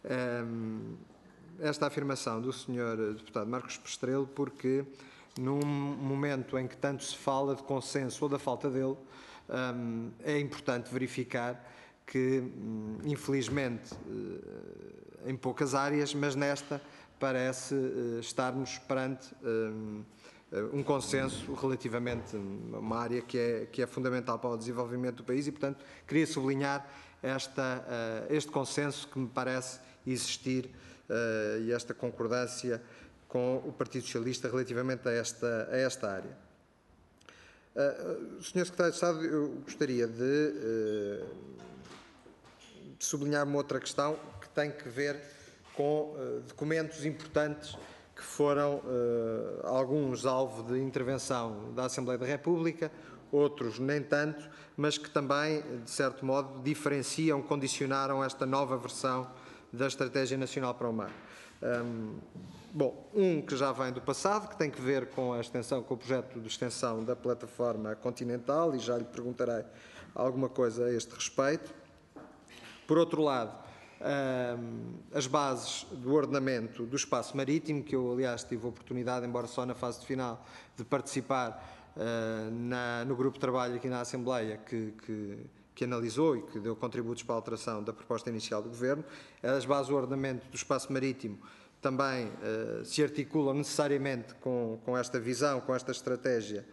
[SPEAKER 5] afirmação do Sr. Deputado Marcos Pestrelo, porque num momento em que tanto se fala de consenso ou da falta dele, é importante verificar que, infelizmente, em poucas áreas, mas nesta, parece estarmos perante um consenso relativamente a uma área que é fundamental para o desenvolvimento do país e, portanto, queria sublinhar este consenso que me parece existir e esta concordância com o Partido Socialista relativamente a esta área. Sr. Secretário de Estado, eu gostaria de sublinhar uma outra questão que tem que ver com documentos importantes que foram alguns alvo de intervenção da Assembleia da República, outros nem tanto, mas que também, de certo modo, diferenciam, condicionaram esta nova versão da Estratégia Nacional para o Mar. Bom, que já vem do passado, que tem que ver com o projeto de extensão da plataforma continental, e já lhe perguntarei alguma coisa a este respeito. Por outro lado, as bases do ordenamento do espaço marítimo, que eu, aliás, tive a oportunidade, embora só na fase final, de participar no grupo de trabalho aqui na Assembleia, que que analisou e que deu contributos para a alteração da proposta inicial do Governo. As bases do ordenamento do espaço marítimo também se articulam necessariamente com esta visão, com esta estratégia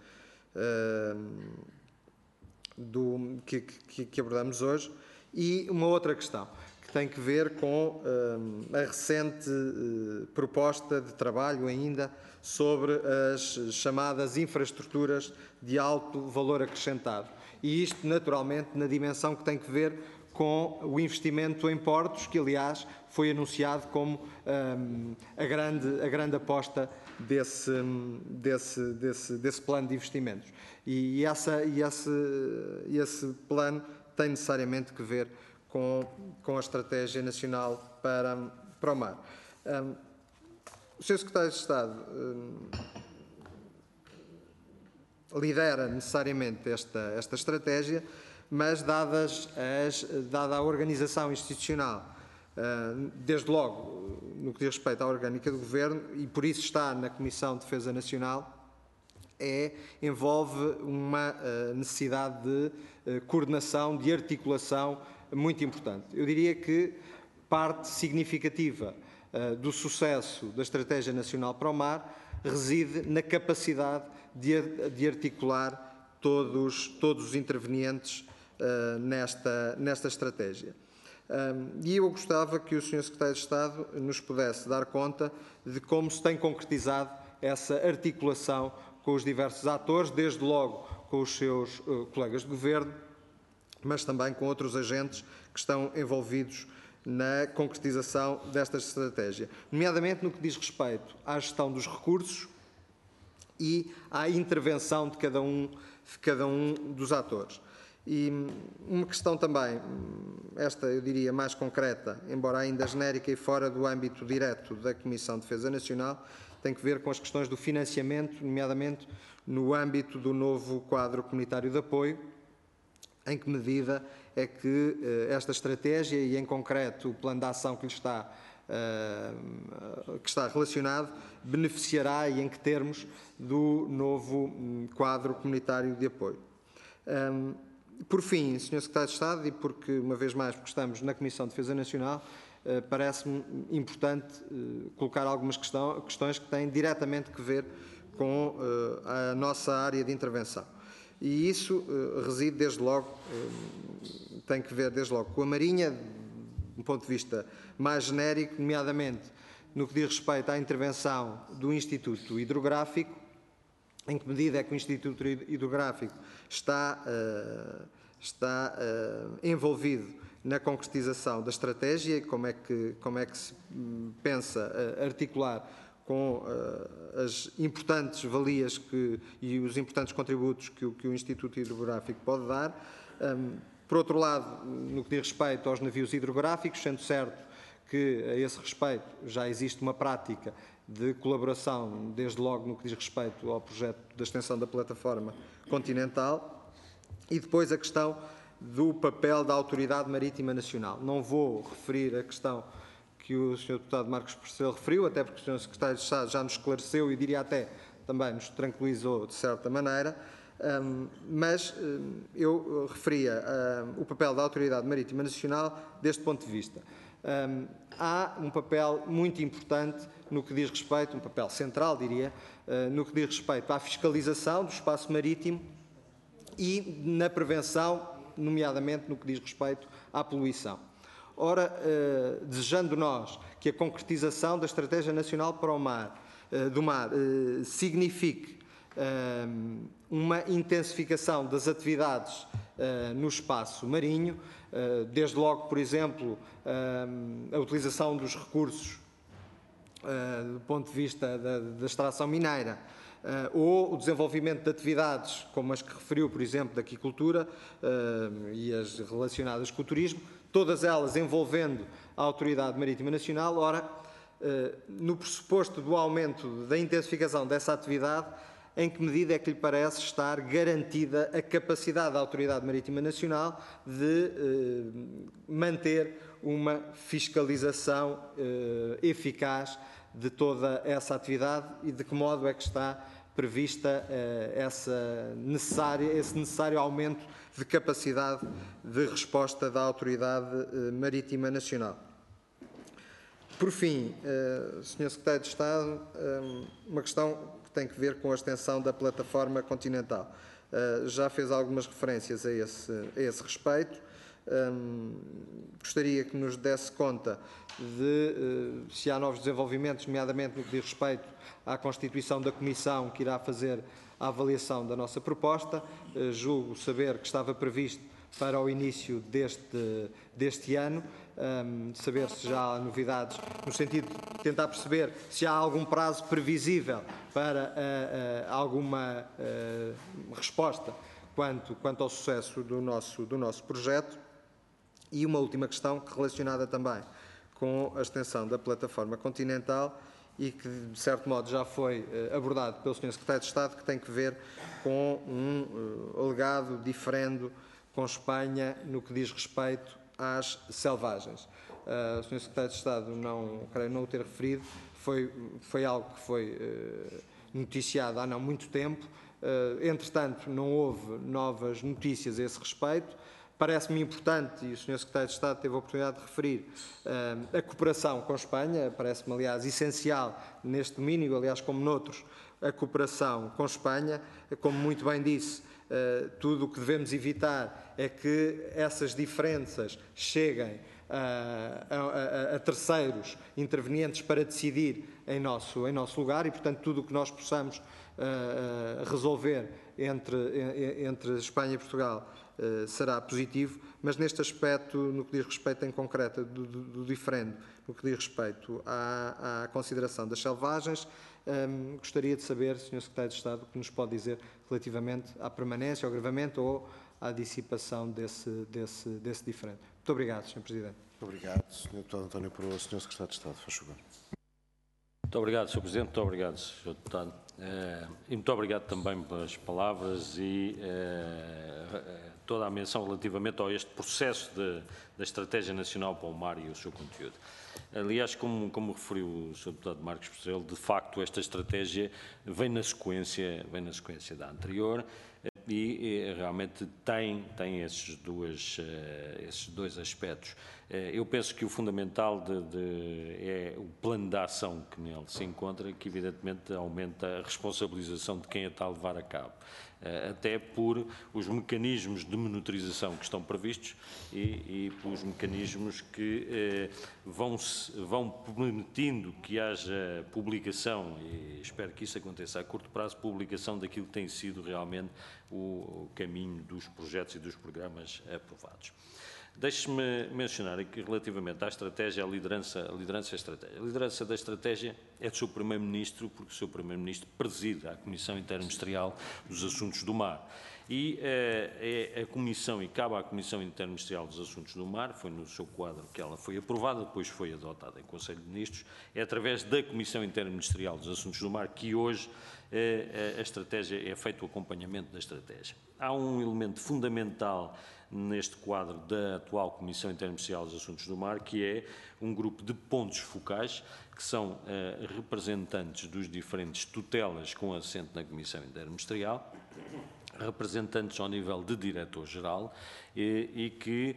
[SPEAKER 5] que abordamos hoje. E uma outra questão, que tem que ver com a recente proposta de trabalho ainda sobre as chamadas infraestruturas de alto valor acrescentado. E isto, naturalmente, na dimensão que tem que ver com o investimento em portos, que, aliás, foi anunciado como a grande aposta desse plano de investimentos. E esse plano tem necessariamente que ver com a Estratégia Nacional para o Mar. O Sr. Secretário de Estado lidera necessariamente esta estratégia, mas dada a organização institucional, desde logo no que diz respeito à orgânica do Governo, e por isso está na Comissão de Defesa Nacional, envolve uma necessidade de coordenação, de articulação muito importante. Eu diria que parte significativa do sucesso da Estratégia Nacional para o Mar reside na capacidade de articular todos os intervenientes nesta estratégia. E eu gostava que o Sr. Secretário de Estado nos pudesse dar conta de como se tem concretizado essa articulação com os diversos atores, desde logo com os seus colegas de Governo, mas também com outros agentes que estão envolvidos na concretização desta estratégia, nomeadamente no que diz respeito à gestão dos recursos e à intervenção de cada um dos atores. E uma questão também, esta eu diria mais concreta, embora ainda genérica e fora do âmbito direto da Comissão de Defesa Nacional, tem que ver com as questões do financiamento, nomeadamente no âmbito do novo quadro comunitário de apoio. Em que medida é que esta estratégia e, em concreto, o plano de ação que está relacionado, beneficiará e em que termos do novo quadro comunitário de apoio. Por fim, Sr. Secretário de Estado, e porque, uma vez mais, porque estamos na Comissão de Defesa Nacional, parece-me importante colocar algumas questões que têm diretamente que ver com a nossa área de intervenção. E isso reside, desde logo, tem que ver, desde logo, com a Marinha, de um ponto de vista mais genérico, nomeadamente no que diz respeito à intervenção do Instituto Hidrográfico, em que medida é que o Instituto Hidrográfico está envolvido na concretização da estratégia e como é que se pensa articular com as importantes valias e os importantes contributos que o Instituto Hidrográfico pode dar. Por outro lado, no que diz respeito aos navios hidrográficos, sendo certo que, a esse respeito, já existe uma prática de colaboração, desde logo no que diz respeito ao projeto da extensão da plataforma continental, e depois a questão do papel da Autoridade Marítima Nacional. Não vou referir a questão que o Sr. Deputado Marcos Porcel referiu, até porque o Sr. Secretário de Estado já nos esclareceu e diria até também nos tranquilizou de certa maneira, mas eu referia o papel da Autoridade Marítima Nacional deste ponto de vista. Há um papel muito importante no que diz respeito, um papel central, diria, no que diz respeito à fiscalização do espaço marítimo e na prevenção, nomeadamente no que diz respeito à poluição. Ora, desejando nós que a concretização da Estratégia Nacional para o Mar, do Mar signifique uma intensificação das atividades no espaço marinho, desde logo, por exemplo, a utilização dos recursos do ponto de vista da extração mineira, ou o desenvolvimento de atividades como as que referiu, por exemplo, da aquicultura e as relacionadas com o turismo, todas elas envolvendo a Autoridade Marítima Nacional. Ora, no pressuposto do aumento da intensificação dessa atividade, em que medida é que lhe parece estar garantida a capacidade da Autoridade Marítima Nacional de manter uma fiscalização eficaz de toda essa atividade e de que modo é que está prevista esse necessário aumento de capacidade de resposta da Autoridade Marítima Nacional. Por fim, Sr. Secretário de Estado, uma questão que tem que ver com a extensão da plataforma continental. Já fez algumas referências a esse respeito. Gostaria que nos desse conta de se há novos desenvolvimentos, nomeadamente no que diz respeito à constituição da comissão que irá fazer a avaliação da nossa proposta. Julgo saber que estava previsto para o início deste ano, saber se já há novidades, no sentido de tentar perceber se há algum prazo previsível para alguma resposta quanto ao sucesso do nosso projeto. E uma última questão relacionada também com a extensão da plataforma continental e que, de certo modo, já foi abordado pelo Sr. Secretário de Estado, que tem que ver com um alegado diferendo com Espanha no que diz respeito às selvagens. O Sr. Secretário de Estado, creio não o ter referido, foi algo que foi noticiado há não muito tempo. Entretanto, não houve novas notícias a esse respeito. Parece-me importante, e o Sr. Secretário de Estado teve a oportunidade de referir, a cooperação com a Espanha. Parece-me, aliás, essencial neste domínio, aliás, como noutros, a cooperação com a Espanha. Como muito bem disse, tudo o que devemos evitar é que essas diferenças cheguem a terceiros intervenientes para decidir em nosso lugar e, portanto, tudo o que nós possamos resolver entre Espanha e Portugal será positivo, mas neste aspecto, no que diz respeito em concreto do diferendo, no que diz respeito à consideração das selvagens, gostaria de saber, Sr. Secretário de Estado, o que nos pode dizer relativamente à permanência, ao agravamento ou à dissipação desse diferendo. Muito obrigado, Sr. Presidente.
[SPEAKER 1] Muito obrigado, Sr. Deputado António Peroa. Sr. Secretário de Estado, faz favor.
[SPEAKER 2] Muito obrigado, Sr. Presidente. Muito obrigado, Sr. Deputado. E muito obrigado também pelas palavras e toda a menção relativamente a este processo da Estratégia Nacional para o Mar e o seu conteúdo. Aliás, como referiu o Sr. Deputado Marcos Pestrelo, de facto esta estratégia vem na sequência da anterior e realmente tem esses dois aspectos. Eu penso que o fundamental é o plano de ação que nele se encontra, que evidentemente aumenta a responsabilização de quem a está a levar a cabo, até por os mecanismos de monitorização que estão previstos e pelos mecanismos que vão permitindo que haja publicação, e espero que isso aconteça a curto prazo, publicação daquilo que tem sido realmente o caminho dos projetos e dos programas aprovados. Deixe-me mencionar aqui relativamente à estratégia, à liderança da estratégia. A liderança da estratégia é do Sr. Primeiro-Ministro, porque o Sr. Primeiro-Ministro preside a Comissão Interministerial dos Assuntos do Mar. E é a Comissão, e cabe à Comissão Interministerial dos Assuntos do Mar, foi no seu quadro que ela foi aprovada, depois foi adotada em Conselho de Ministros, é através da Comissão Interministerial dos Assuntos do Mar que hoje a estratégia é feito o acompanhamento da estratégia. Há um elemento fundamental neste quadro da atual Comissão Interministerial dos Assuntos do Mar, que é um grupo de pontos focais, que são representantes dos diferentes tutelas com assento na Comissão Interministerial, representantes ao nível de diretor-geral e que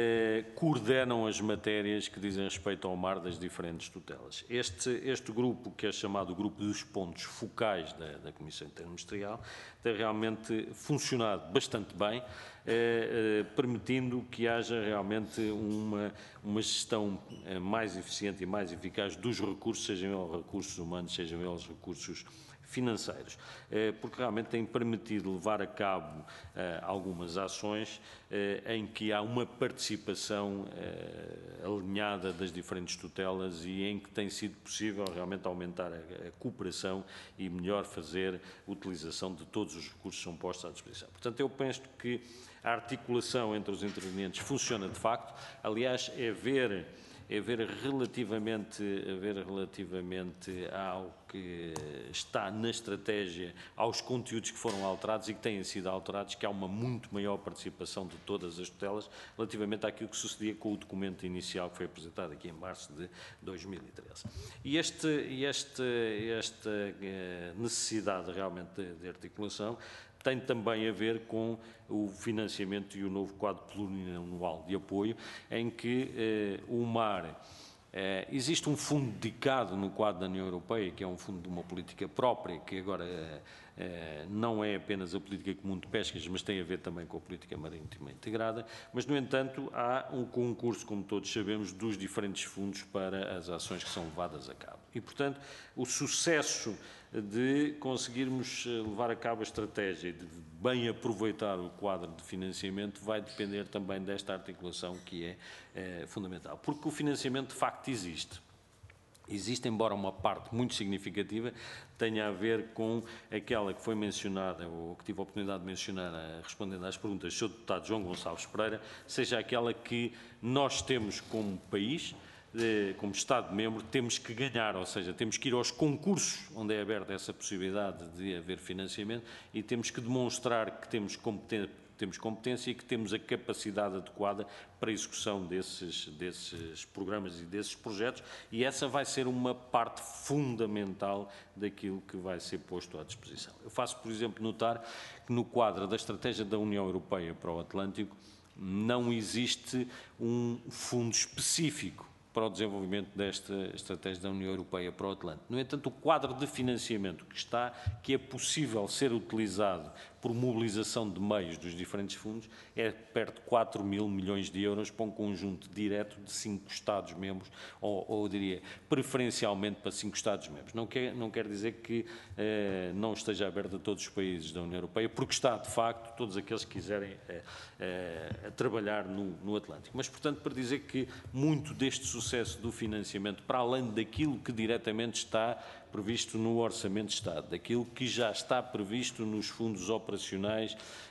[SPEAKER 2] coordenam as matérias que dizem respeito ao mar das diferentes tutelas. Este grupo, que é chamado Grupo dos Pontos Focais da Comissão Interministerial, tem realmente funcionado bastante bem, permitindo que haja realmente uma gestão mais eficiente e mais eficaz dos recursos, sejam eles recursos humanos, sejam eles recursos financeiros, porque realmente tem permitido levar a cabo algumas ações em que há uma participação alinhada das diferentes tutelas e em que tem sido possível realmente aumentar a cooperação e melhor fazer utilização de todos os recursos que são postos à disposição. Portanto, eu penso que a articulação entre os intervenientes funciona de facto. Aliás, é ver é ver relativamente ao que está na estratégia, aos conteúdos que foram alterados e que têm sido alterados, que há uma muito maior participação de todas as tutelas relativamente àquilo que sucedia com o documento inicial que foi apresentado aqui em março de 2013. E esta necessidade realmente de articulação tem também a ver com o financiamento e o novo quadro plurianual de apoio, em que o MAR, existe um fundo dedicado no quadro da União Europeia, que é um fundo de uma política própria, que agora não é apenas a política comum de pescas, mas tem a ver também com a política marítima integrada, mas, no entanto, há um concurso, como todos sabemos, dos diferentes fundos para as ações que são levadas a cabo. E, portanto, o sucesso de conseguirmos levar a cabo a estratégia e de bem aproveitar o quadro de financiamento vai depender também desta articulação que é fundamental. Porque o financiamento, de facto, existe. Existe, embora uma parte muito significativa tenha a ver com aquela que foi mencionada, ou que tive a oportunidade de mencionar, respondendo às perguntas do Sr. Deputado João Gonçalves Pereira, seja aquela que nós temos como país, como Estado-membro, temos que ganhar, ou seja, temos que ir aos concursos onde é aberta essa possibilidade de haver financiamento e temos que demonstrar que temos competência e que temos a capacidade adequada para a execução desses programas e desses projetos, e essa vai ser uma parte fundamental daquilo que vai ser posto à disposição. Eu faço, por exemplo, notar que no quadro da Estratégia da União Europeia para o Atlântico não existe um fundo específico para o desenvolvimento desta estratégia da União Europeia para o Atlântico. No entanto, o quadro de financiamento que é possível ser utilizado por mobilização de meios dos diferentes fundos, é perto de 4 mil milhões de euros para um conjunto direto de 5 Estados-membros, ou eu diria, preferencialmente para 5 Estados-membros. Não quer dizer que não esteja aberto a todos os países da União Europeia, porque está, de facto, todos aqueles que quiserem trabalhar no Atlântico. Mas, portanto, para dizer que muito deste sucesso do financiamento, para além daquilo que diretamente está previsto no Orçamento de Estado, daquilo que já está previsto nos fundos operacionais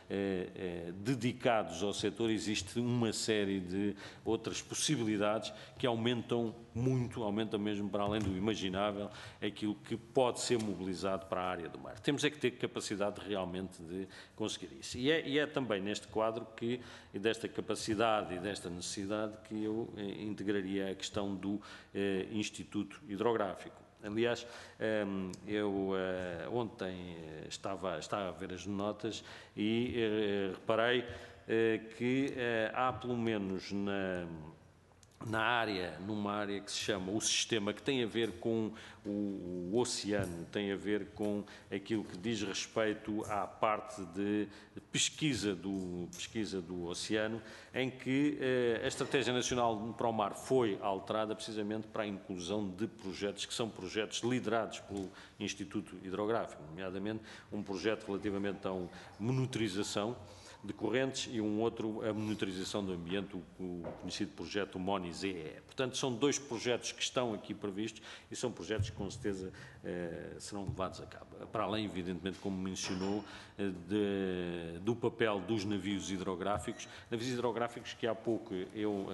[SPEAKER 2] dedicados ao setor, existe uma série de outras possibilidades que aumentam muito, aumentam mesmo para além do imaginável, aquilo que pode ser mobilizado para a área do mar. Temos é que ter capacidade realmente de conseguir isso. E é também neste quadro e desta capacidade e desta necessidade que eu integraria a questão do Instituto Hidrográfico. Aliás, eu ontem estava a ver as notas e reparei que há, pelo menos numa área que se chama o sistema, que tem a ver com o oceano, tem a ver com aquilo que diz respeito à parte de pesquisa do oceano, em que a Estratégia Nacional para o Mar foi alterada precisamente para a inclusão de projetos que são projetos liderados pelo Instituto Hidrográfico, nomeadamente um projeto relativamente à monitorização de correntes e um outro a monitorização do ambiente, o conhecido projeto MONI-ZEE. Portanto, são dois projetos que estão aqui previstos e são projetos que, com certeza, serão levados a cabo. Para além, evidentemente, como mencionou, do papel dos navios hidrográficos que há pouco eu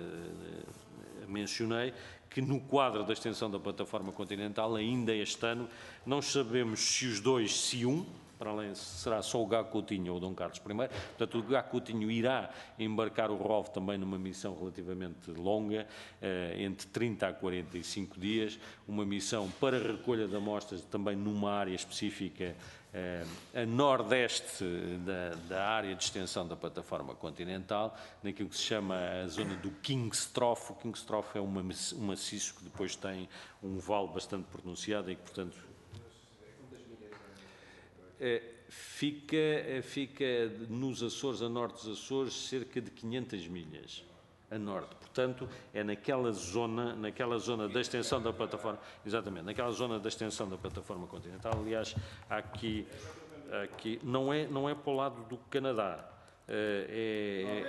[SPEAKER 2] mencionei, que no quadro da extensão da plataforma continental, ainda este ano, não sabemos se os dois, se um, para além, será só o Gago Coutinho ou o Dom Carlos I. Portanto, o Gago Coutinho irá embarcar o ROV também numa missão relativamente longa, entre 30 a 45 dias, uma missão para recolha de amostras também numa área específica a nordeste da área de extensão da plataforma continental, naquilo que se chama a zona do King's Trough. O King's Trough é um maciço que depois tem um vale bastante pronunciado e que, portanto, fica nos Açores, a norte dos Açores, cerca de 500 milhas a norte. Portanto, é naquela zona da extensão da plataforma, exatamente, naquela zona da extensão da plataforma continental. Aliás, aqui não é para o lado do Canadá,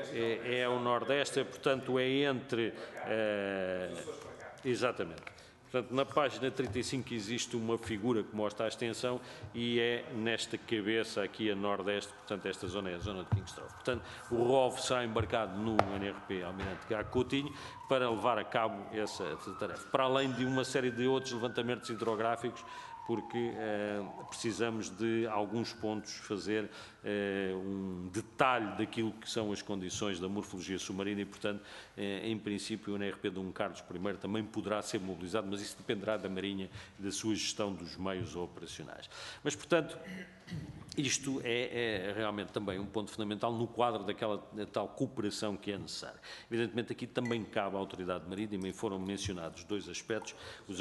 [SPEAKER 2] é ao nordeste, portanto, é entre... exatamente. Portanto, na página 35 existe uma figura que mostra a extensão e é nesta cabeça aqui a nordeste, portanto, esta zona é a zona de Kingstrofe. Portanto, o ROV será embarcado no NRP Almirante Gago Coutinho para levar a cabo essa tarefa, para além de uma série de outros levantamentos hidrográficos, porque precisamos de alguns pontos fazer um detalhe daquilo que são as condições da morfologia submarina e, portanto, em princípio, o NRP Dom Carlos I também poderá ser mobilizado, mas isso dependerá da Marinha e da sua gestão dos meios operacionais. Mas, portanto, isto é realmente também um ponto fundamental no quadro daquela tal cooperação que é necessária. Evidentemente, aqui também cabe à Autoridade Marítima e foram mencionados dois aspectos.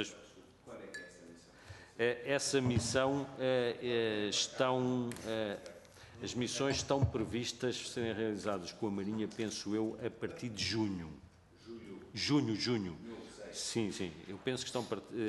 [SPEAKER 2] Essa missão as missões estão previstas serem realizadas com a Marinha, penso eu, a partir de junho. Junho. Sim. Eu penso que estão...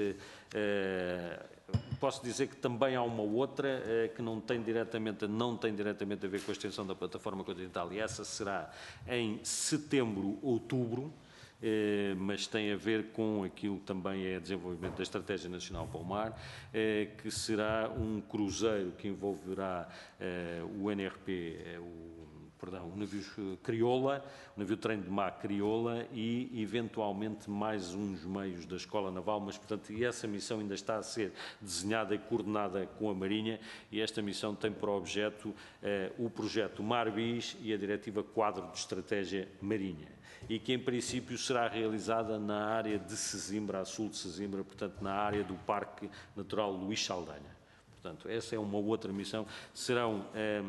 [SPEAKER 2] posso dizer que também há uma outra que não tem diretamente a ver com a extensão da plataforma continental, e essa será em setembro, outubro, mas tem a ver com aquilo que também é desenvolvimento da Estratégia Nacional para o Mar, que será um cruzeiro que envolverá o NRP, o navio Crioula, o navio trem de mar Crioula e, eventualmente, mais uns meios da Escola Naval, mas, portanto, essa missão ainda está a ser desenhada e coordenada com a Marinha, e esta missão tem por objeto o projeto Marbis e a Diretiva Quadro de Estratégia Marinha, e que, em princípio, será realizada na área de Sesimbra, a sul de Sesimbra, portanto, na área do Parque Natural Luís Saldanha. Portanto, essa é uma outra missão. Serão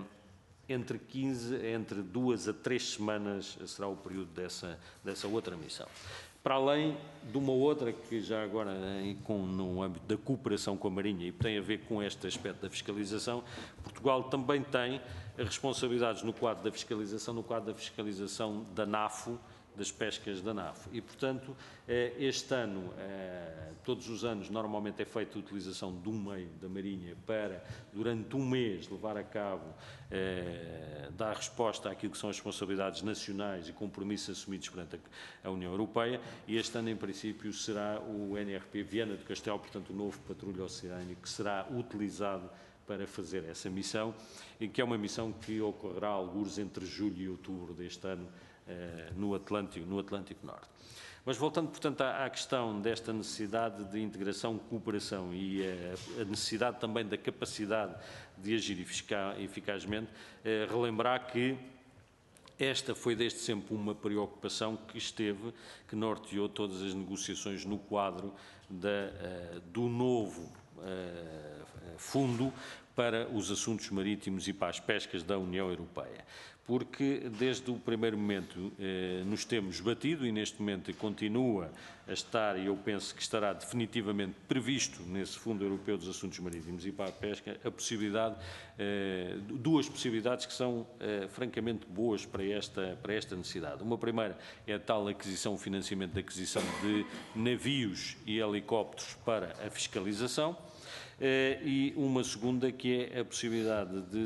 [SPEAKER 2] entre 2 a 3 semanas será o período dessa outra missão. Para além de uma outra que já agora no âmbito da cooperação com a Marinha e tem a ver com este aspecto da fiscalização, Portugal também tem responsabilidades no quadro da fiscalização da NAFO, das pescas da NAFO. E, portanto, este ano, todos os anos, normalmente é feita a utilização de um meio da Marinha para, durante um mês, levar a cabo, dar resposta àquilo que são as responsabilidades nacionais e compromissos assumidos perante a União Europeia, e este ano, em princípio, será o NRP Viana do Castelo, portanto, o novo patrulho oceânico, que será utilizado para fazer essa missão, e que é uma missão que ocorrerá alguns entre julho e outubro deste ano, no Atlântico Norte. Mas voltando, portanto, à questão desta necessidade de integração, cooperação e a necessidade também da capacidade de agir eficazmente, relembrar que esta foi desde sempre uma preocupação que norteou todas as negociações no quadro do novo Fundo para os Assuntos Marítimos e para as Pescas da União Europeia. Porque desde o primeiro momento nos temos batido, e neste momento continua a estar, e eu penso que estará definitivamente previsto nesse Fundo Europeu dos Assuntos Marítimos e para a Pesca, a possibilidade, duas possibilidades que são francamente boas para esta necessidade. Uma primeira é a tal aquisição, o financiamento da aquisição de navios e helicópteros para a fiscalização, e uma segunda que é a possibilidade de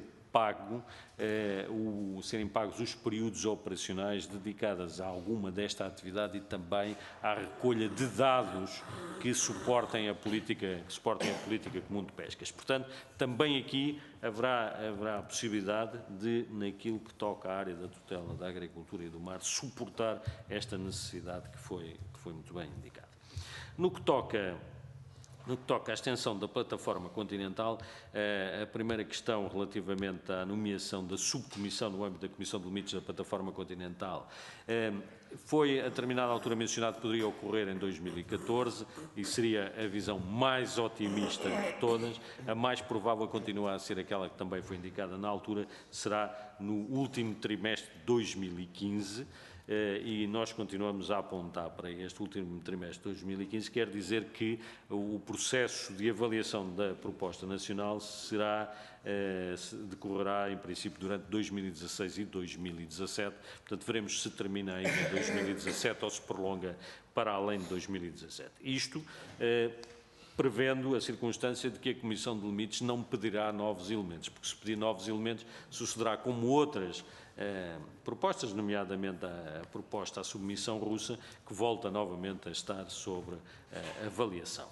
[SPEAKER 2] serem pagos os períodos operacionais dedicados a alguma desta atividade e também à recolha de dados que suportem a política comum de pescas. Portanto, também aqui haverá a possibilidade de, naquilo que toca à área da tutela da agricultura e do mar, suportar esta necessidade que foi muito bem indicada. No que toca à extensão da plataforma continental, a primeira questão relativamente à nomeação da subcomissão no âmbito da Comissão de Limites da plataforma continental foi, a determinada altura, mencionado que poderia ocorrer em 2014 e seria a visão mais otimista de todas. A mais provável continua a ser aquela que também foi indicada na altura, será no último trimestre de 2015, e nós continuamos a apontar para este último trimestre de 2015, quer dizer que o processo de avaliação da proposta nacional decorrerá, em princípio, durante 2016 e 2017, portanto, veremos se termina ainda em 2017 ou se prolonga para além de 2017. Isto prevendo a circunstância de que a Comissão de Limites não pedirá novos elementos, porque se pedir novos elementos sucederá como outras propostas, nomeadamente a proposta à submissão russa, que volta novamente a estar sobre avaliação.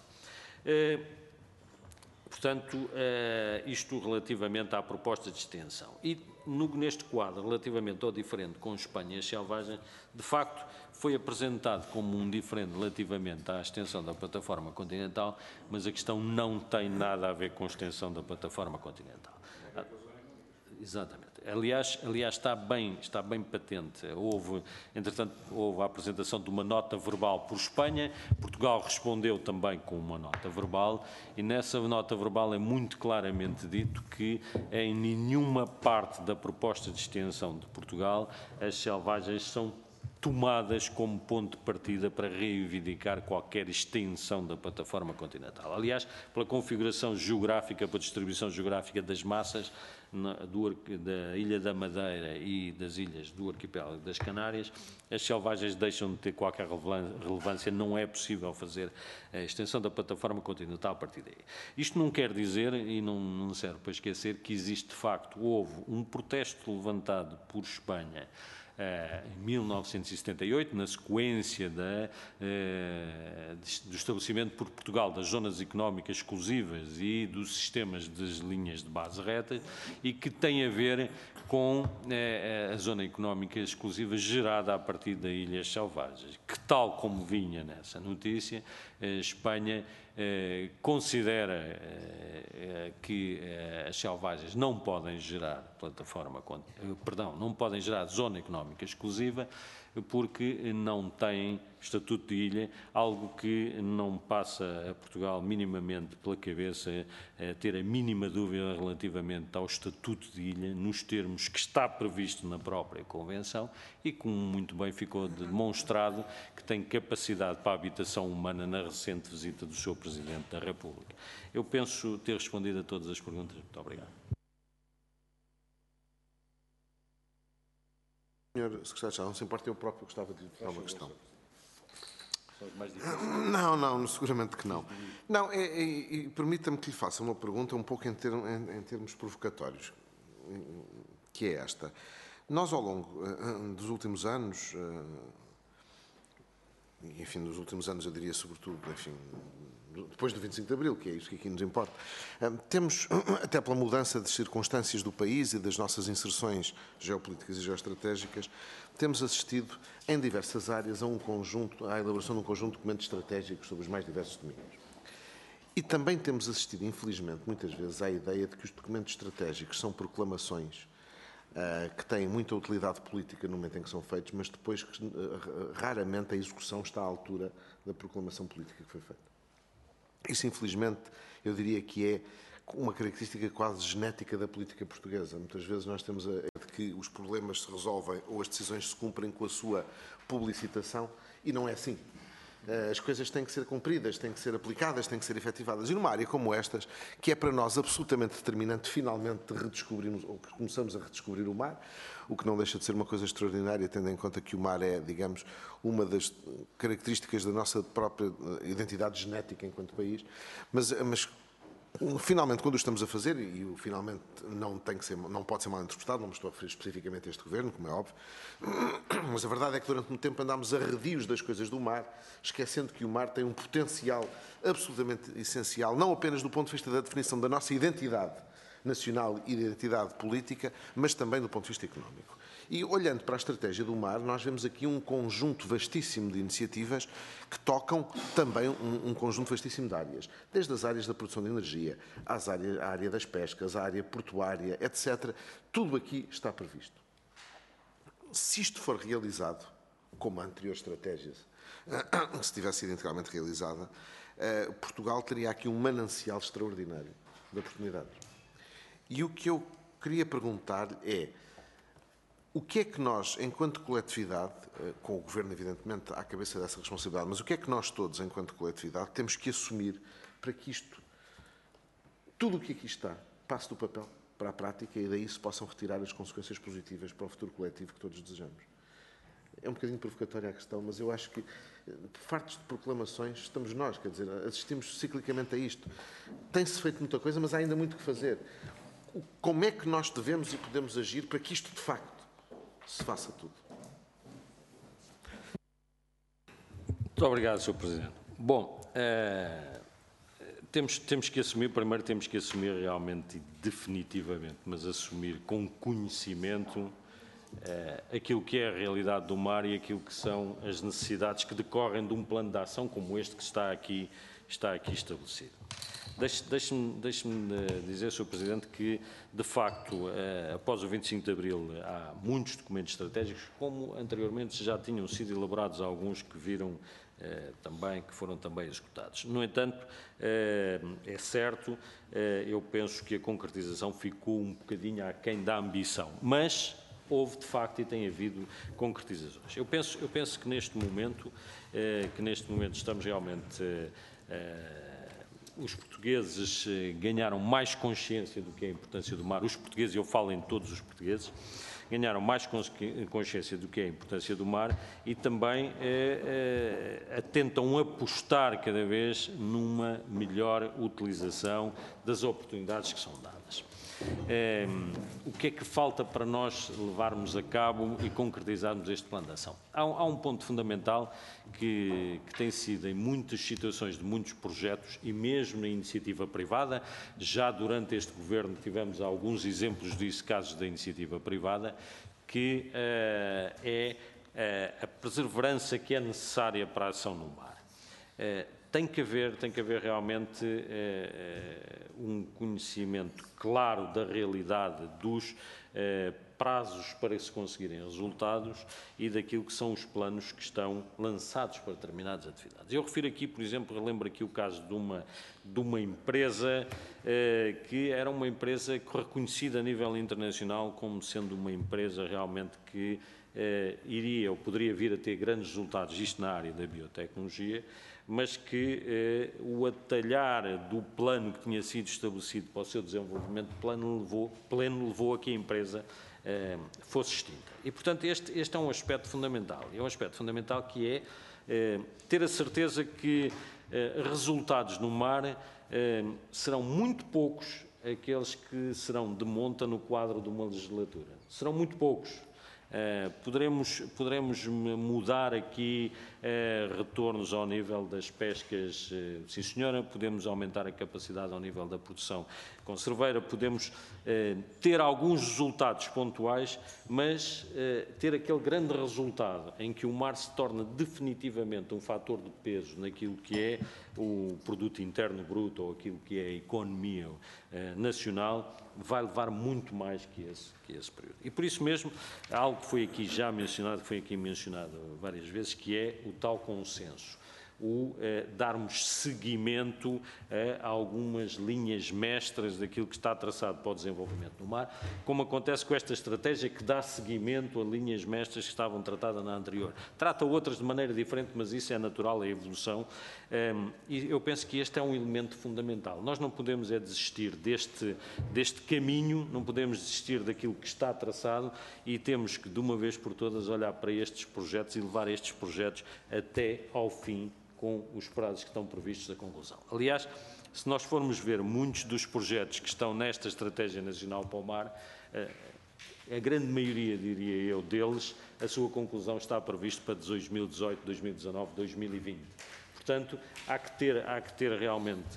[SPEAKER 2] Portanto, isto relativamente à proposta de extensão. E neste quadro, relativamente ao diferente com Espanha e as selvagens, de facto, foi apresentado como um diferente relativamente à extensão da plataforma continental, mas a questão não tem nada a ver com a extensão da plataforma continental. Exatamente. Aliás, está bem patente. Entretanto, houve a apresentação de uma nota verbal por Espanha, Portugal respondeu também com uma nota verbal, e nessa nota verbal é muito claramente dito que em nenhuma parte da proposta de extensão de Portugal as selvagens são tomadas como ponto de partida para reivindicar qualquer extensão da plataforma continental. Aliás, pela configuração geográfica, pela distribuição geográfica das massas da Ilha da Madeira e das ilhas do arquipélago das Canárias, as selvagens deixam de ter qualquer relevância, não é possível fazer a extensão da plataforma continental a partir daí. Isto não quer dizer, e não serve para esquecer, que existe de facto, houve um protesto levantado por Espanha em 1978, na sequência do estabelecimento por Portugal das zonas económicas exclusivas e dos sistemas das linhas de base reta, e que tem a ver com a zona económica exclusiva gerada a partir das Ilhas Selvagens, que, tal como vinha nessa notícia, Espanha considera que as selvagens não podem gerar não podem gerar zona económica exclusiva porque não têm estatuto de ilha, algo que não passa a Portugal minimamente pela cabeça ter a mínima dúvida relativamente ao estatuto de ilha, nos termos que está previsto na própria Convenção e como muito bem ficou demonstrado que tem capacidade para a habitação humana na recente visita do Sr. Presidente da República. Eu penso ter respondido a todas as perguntas. Muito obrigado.
[SPEAKER 1] Senhor Secretário-Geral, não se importa, eu próprio gostava de lhe fazer uma questão. Não, seguramente que não. Não, e permita-me que lhe faça uma pergunta um pouco em termos provocatórios, que é esta. Nós, ao longo dos últimos anos, enfim, dos últimos anos eu diria sobretudo, enfim, depois do 25 de Abril, que é isso que aqui nos importa, temos, até pela mudança de circunstâncias do país e das nossas inserções geopolíticas e geoestratégicas, temos assistido em diversas áreas à elaboração de um conjunto de documentos estratégicos sobre os mais diversos domínios. E também temos assistido, infelizmente, muitas vezes à ideia de que os documentos estratégicos são proclamações que têm muita utilidade política no momento em que são feitos, mas depois raramente a execução está à altura da proclamação política que foi feita. Isso, infelizmente, eu diria que é uma característica quase genética da política portuguesa. Muitas vezes nós temos a ideia de que os problemas se resolvem ou as decisões se cumprem com a sua publicitação, e não é assim. As coisas têm que ser cumpridas, têm que ser aplicadas, têm que ser efetivadas. E numa área como estas, que é para nós absolutamente determinante, finalmente redescobrirmos, ou que começamos a redescobrir o mar, o que não deixa de ser uma coisa extraordinária, tendo em conta que o mar é, digamos, uma das características da nossa própria identidade genética enquanto país, mas finalmente, quando o estamos a fazer, e o finalmente não pode ser mal interpretado, não me estou a referir especificamente a este Governo, como é óbvio, mas a verdade é que durante muito tempo andámos arredios das coisas do mar, esquecendo que o mar tem um potencial absolutamente essencial, não apenas do ponto de vista da definição da nossa identidade nacional e da identidade política, mas também do ponto de vista económico. E olhando para a estratégia do mar, nós vemos aqui um conjunto vastíssimo de iniciativas que tocam também um conjunto vastíssimo de áreas, desde as áreas da produção de energia, a área das pescas, a área portuária, etc. Tudo aqui está previsto. Se isto for realizado, como a anterior estratégia, se tivesse sido integralmente realizada, Portugal teria aqui um manancial extraordinário de oportunidades. E o que eu queria perguntar-lhe é: o que é que nós, enquanto coletividade, com o Governo evidentemente à cabeça dessa responsabilidade, mas o que é que nós todos, enquanto coletividade, temos que assumir para que tudo o que aqui está, passe do papel para a prática e daí se possam retirar as consequências positivas para o futuro coletivo que todos desejamos? É um bocadinho provocatória a questão, mas eu acho que, fartos de proclamações, estamos nós, quer dizer, assistimos ciclicamente a isto. Tem-se feito muita coisa, mas há ainda muito que fazer. Como é que nós devemos e podemos agir para que isto, de facto, se faça tudo.
[SPEAKER 2] Muito obrigado, Sr. Presidente. Bom, temos que assumir, primeiro temos que assumir realmente e definitivamente, mas assumir com conhecimento aquilo que é a realidade do mar e aquilo que são as necessidades que decorrem de um plano de ação como este que está aqui estabelecido. Deixe-me dizer, Sr. Presidente, que, de facto, após o 25 de Abril, há muitos documentos estratégicos, como anteriormente já tinham sido elaborados alguns que viram que foram também executados. No entanto, é certo, eu penso que a concretização ficou um bocadinho aquém da ambição, mas houve, de facto, e tem havido concretizações. Eu penso que neste momento estamos realmente... os portugueses ganharam mais consciência do que é a importância do mar. Os portugueses, eu falo em todos os portugueses, ganharam mais consciência do que é a importância do mar e também tentam apostar cada vez numa melhor utilização das oportunidades que são dadas. O que é que falta para nós levarmos a cabo e concretizarmos este plano de ação? Há um ponto fundamental que tem sido em muitas situações de muitos projetos e mesmo na iniciativa privada, já durante este Governo tivemos alguns exemplos disso, casos da iniciativa privada, que é a perseverança que é necessária para a ação no mar. Tem que haver realmente um conhecimento claro da realidade dos prazos para se conseguirem resultados e daquilo que são os planos que estão lançados para determinadas atividades. Eu refiro aqui, por exemplo, lembro aqui o caso de uma empresa que era uma empresa reconhecida a nível internacional como sendo uma empresa realmente que iria ou poderia vir a ter grandes resultados, isto na área da biotecnologia, mas que o atalhar do plano que tinha sido estabelecido para o seu desenvolvimento pleno levou a que a empresa fosse extinta. E, portanto, este é um aspecto fundamental. É um aspecto fundamental que é ter a certeza que resultados no mar serão muito poucos aqueles que serão de monta no quadro de uma legislatura. Serão muito poucos. Poderemos mudar aqui retornos ao nível das pescas, sim senhora, podemos aumentar a capacidade ao nível da produção conserveira, podemos ter alguns resultados pontuais, mas ter aquele grande resultado em que o mar se torna definitivamente um fator de peso naquilo que é o produto interno bruto ou aquilo que é a economia nacional, vai levar muito mais que esse período. E por isso mesmo, algo que foi aqui já mencionado, várias vezes, que é o tal consenso, darmos seguimento a algumas linhas mestras daquilo que está traçado para o desenvolvimento no mar, como acontece com esta estratégia que dá seguimento a linhas mestras que estavam tratadas na anterior. Trata outras de maneira diferente, mas isso é natural, é a evolução, e eu penso que este é um elemento fundamental. Nós não podemos desistir deste caminho, não podemos desistir daquilo que está traçado e temos que, de uma vez por todas, olhar para estes projetos e levar estes projetos até ao fim, com os prazos que estão previstos da conclusão. Aliás, se nós formos ver muitos dos projetos que estão nesta Estratégia Nacional para o Mar, a grande maioria, diria eu, deles, a sua conclusão está prevista para 2018, 2019, 2020. Portanto, há que ter realmente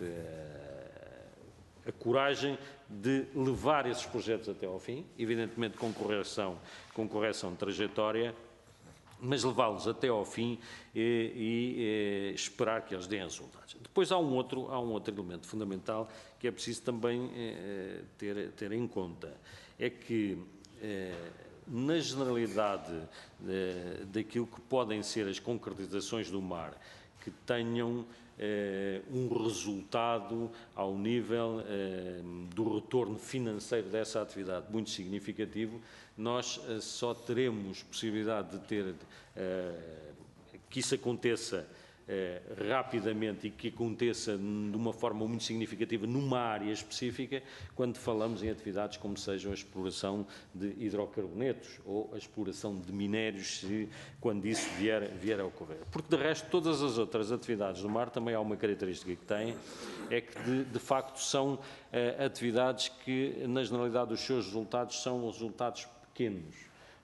[SPEAKER 2] a coragem de levar esses projetos até ao fim, evidentemente com correção de trajetória, mas levá-los até ao fim e esperar que eles deem resultados. Depois há um outro elemento fundamental que é preciso também ter em conta, é que na generalidade daquilo que podem ser as concretizações do mar, que tenham um resultado ao nível do retorno financeiro dessa atividade muito significativo, nós só teremos possibilidade de ter que isso aconteça rapidamente e que aconteça de uma forma muito significativa numa área específica, quando falamos em atividades como sejam a exploração de hidrocarbonetos ou a exploração de minérios, quando isso vier a ocorrer. Porque, de resto, todas as outras atividades do mar também há uma característica que têm, é que, de facto, são atividades que, na generalidade, os seus resultados são resultados pequenos.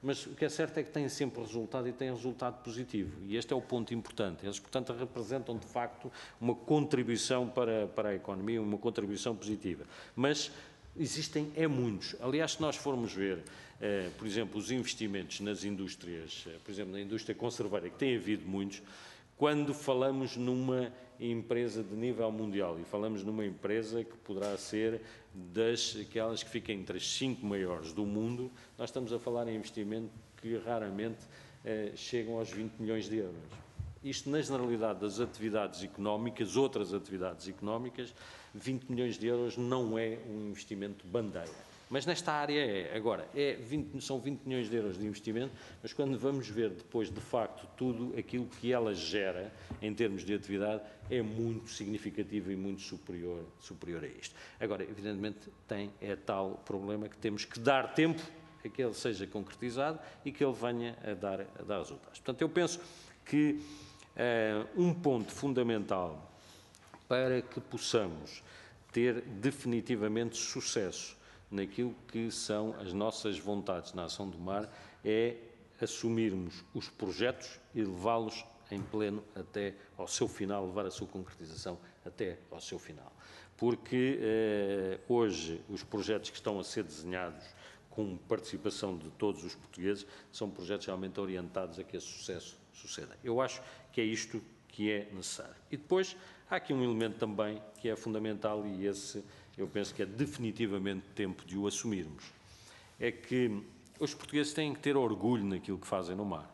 [SPEAKER 2] mas o que é certo é que têm sempre resultado e têm resultado positivo. E este é o ponto importante. Eles, portanto, representam, de facto, uma contribuição para a economia, uma contribuição positiva. Mas existem muitos. Aliás, se nós formos ver, por exemplo, os investimentos nas indústrias, por exemplo, na indústria conserveira, que tem havido muitos, quando falamos numa empresa de nível mundial, e falamos numa empresa que poderá ser daquelas que ficam entre as 5 maiores do mundo, nós estamos a falar em investimento que raramente chegam aos 20 milhões de euros. Isto, na generalidade das atividades económicas, outras atividades económicas, 20 milhões de euros não é um investimento bandeira. Mas nesta área é. Agora, são 20 milhões de euros de investimento, mas quando vamos ver depois, de facto, tudo aquilo que ela gera em termos de atividade é muito significativo e muito superior a isto. Agora, evidentemente, é tal problema que temos que dar tempo a que ele seja concretizado e que ele venha a dar resultados. Portanto, eu penso que um ponto fundamental para que possamos ter definitivamente sucesso naquilo que são as nossas vontades na ação do mar é assumirmos os projetos e levá-los em pleno até ao seu final, levar a sua concretização até ao seu final. Porque hoje os projetos que estão a ser desenhados com participação de todos os portugueses são projetos realmente orientados a que esse sucesso suceda. Eu acho que é isto que é necessário. E depois há aqui um elemento também que é fundamental e esse eu penso que é definitivamente tempo de o assumirmos. É que os portugueses têm que ter orgulho naquilo que fazem no mar.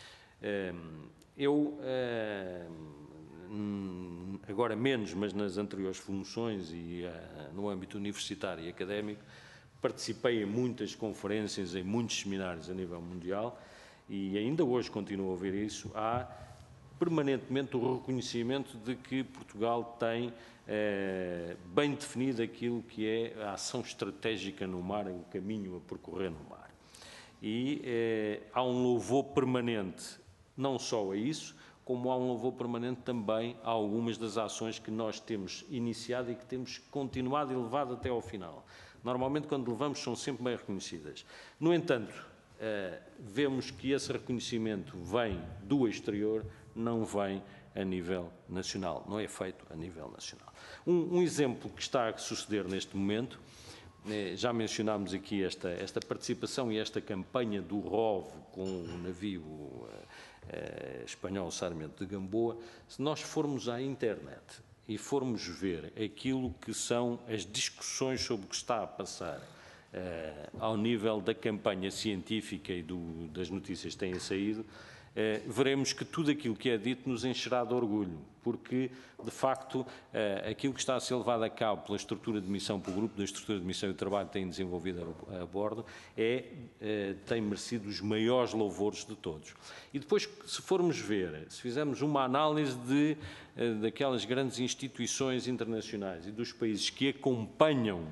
[SPEAKER 2] Eu, agora menos, mas nas anteriores funções e no âmbito universitário e académico, participei em muitas conferências, em muitos seminários a nível mundial e ainda hoje continuo a ver isso. Há permanentemente o reconhecimento de que Portugal tem bem definido aquilo que é a ação estratégica no mar, o caminho a percorrer no mar. E há um louvor permanente, não só a isso, como há um louvor permanente também a algumas das ações que nós temos iniciado e que temos continuado e levado até ao final. Normalmente, quando levamos, são sempre bem reconhecidas. No entanto, vemos que esse reconhecimento vem do exterior, não vem a nível nacional, não é feito a nível nacional. Um exemplo que está a suceder neste momento, já mencionámos aqui esta participação e esta campanha do ROV com o navio espanhol Sarmiento de Gamboa. Se nós formos à internet e formos ver aquilo que são as discussões sobre o que está a passar ao nível da campanha científica e das notícias que têm saído, veremos que tudo aquilo que é dito nos encherá de orgulho, porque, de facto, aquilo que está a ser levado a cabo pela estrutura de missão, pelo grupo da estrutura de missão e o trabalho que têm desenvolvido a bordo, tem merecido os maiores louvores de todos. E depois, se formos ver, se fizermos uma análise daquelas grandes instituições internacionais e dos países que acompanham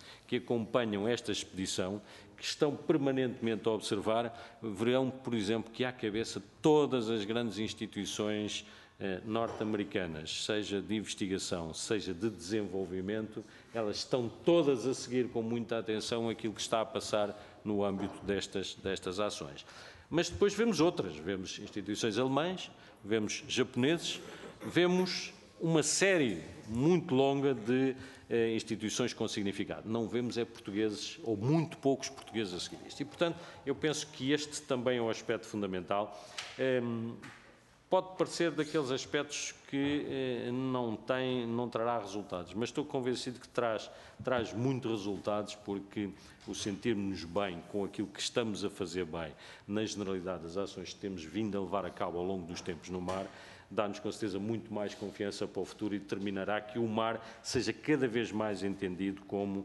[SPEAKER 2] esta expedição, que estão permanentemente a observar, verão, por exemplo, que à cabeça todas as grandes instituições norte-americanas, seja de investigação, seja de desenvolvimento, elas estão todas a seguir com muita atenção aquilo que está a passar no âmbito destas ações. Mas depois vemos outras, vemos instituições alemãs, vemos japoneses, vemos uma série muito longa de instituições com significado. Não vemos portugueses, ou muito poucos portugueses a seguir isto. E, portanto, eu penso que este também é um aspecto fundamental. Pode parecer daqueles aspectos que não trará resultados, mas estou convencido que traz muitos resultados, porque o sentirmos-nos bem com aquilo que estamos a fazer bem, na generalidade das ações que temos vindo a levar a cabo ao longo dos tempos no mar, dá-nos com certeza muito mais confiança para o futuro e determinará que o mar seja cada vez mais entendido como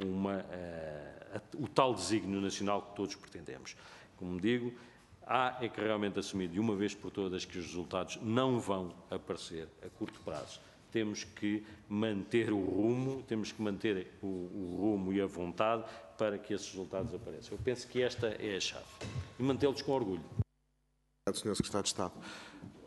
[SPEAKER 2] o tal desígnio nacional que todos pretendemos. Como digo, há que realmente assumir de uma vez por todas que os resultados não vão aparecer a curto prazo. Temos que manter o rumo, temos que manter o rumo e a vontade para que esses resultados apareçam. Eu penso que esta é a chave. E mantê-los com orgulho.
[SPEAKER 1] Obrigado, Sr. Secretário de Estado.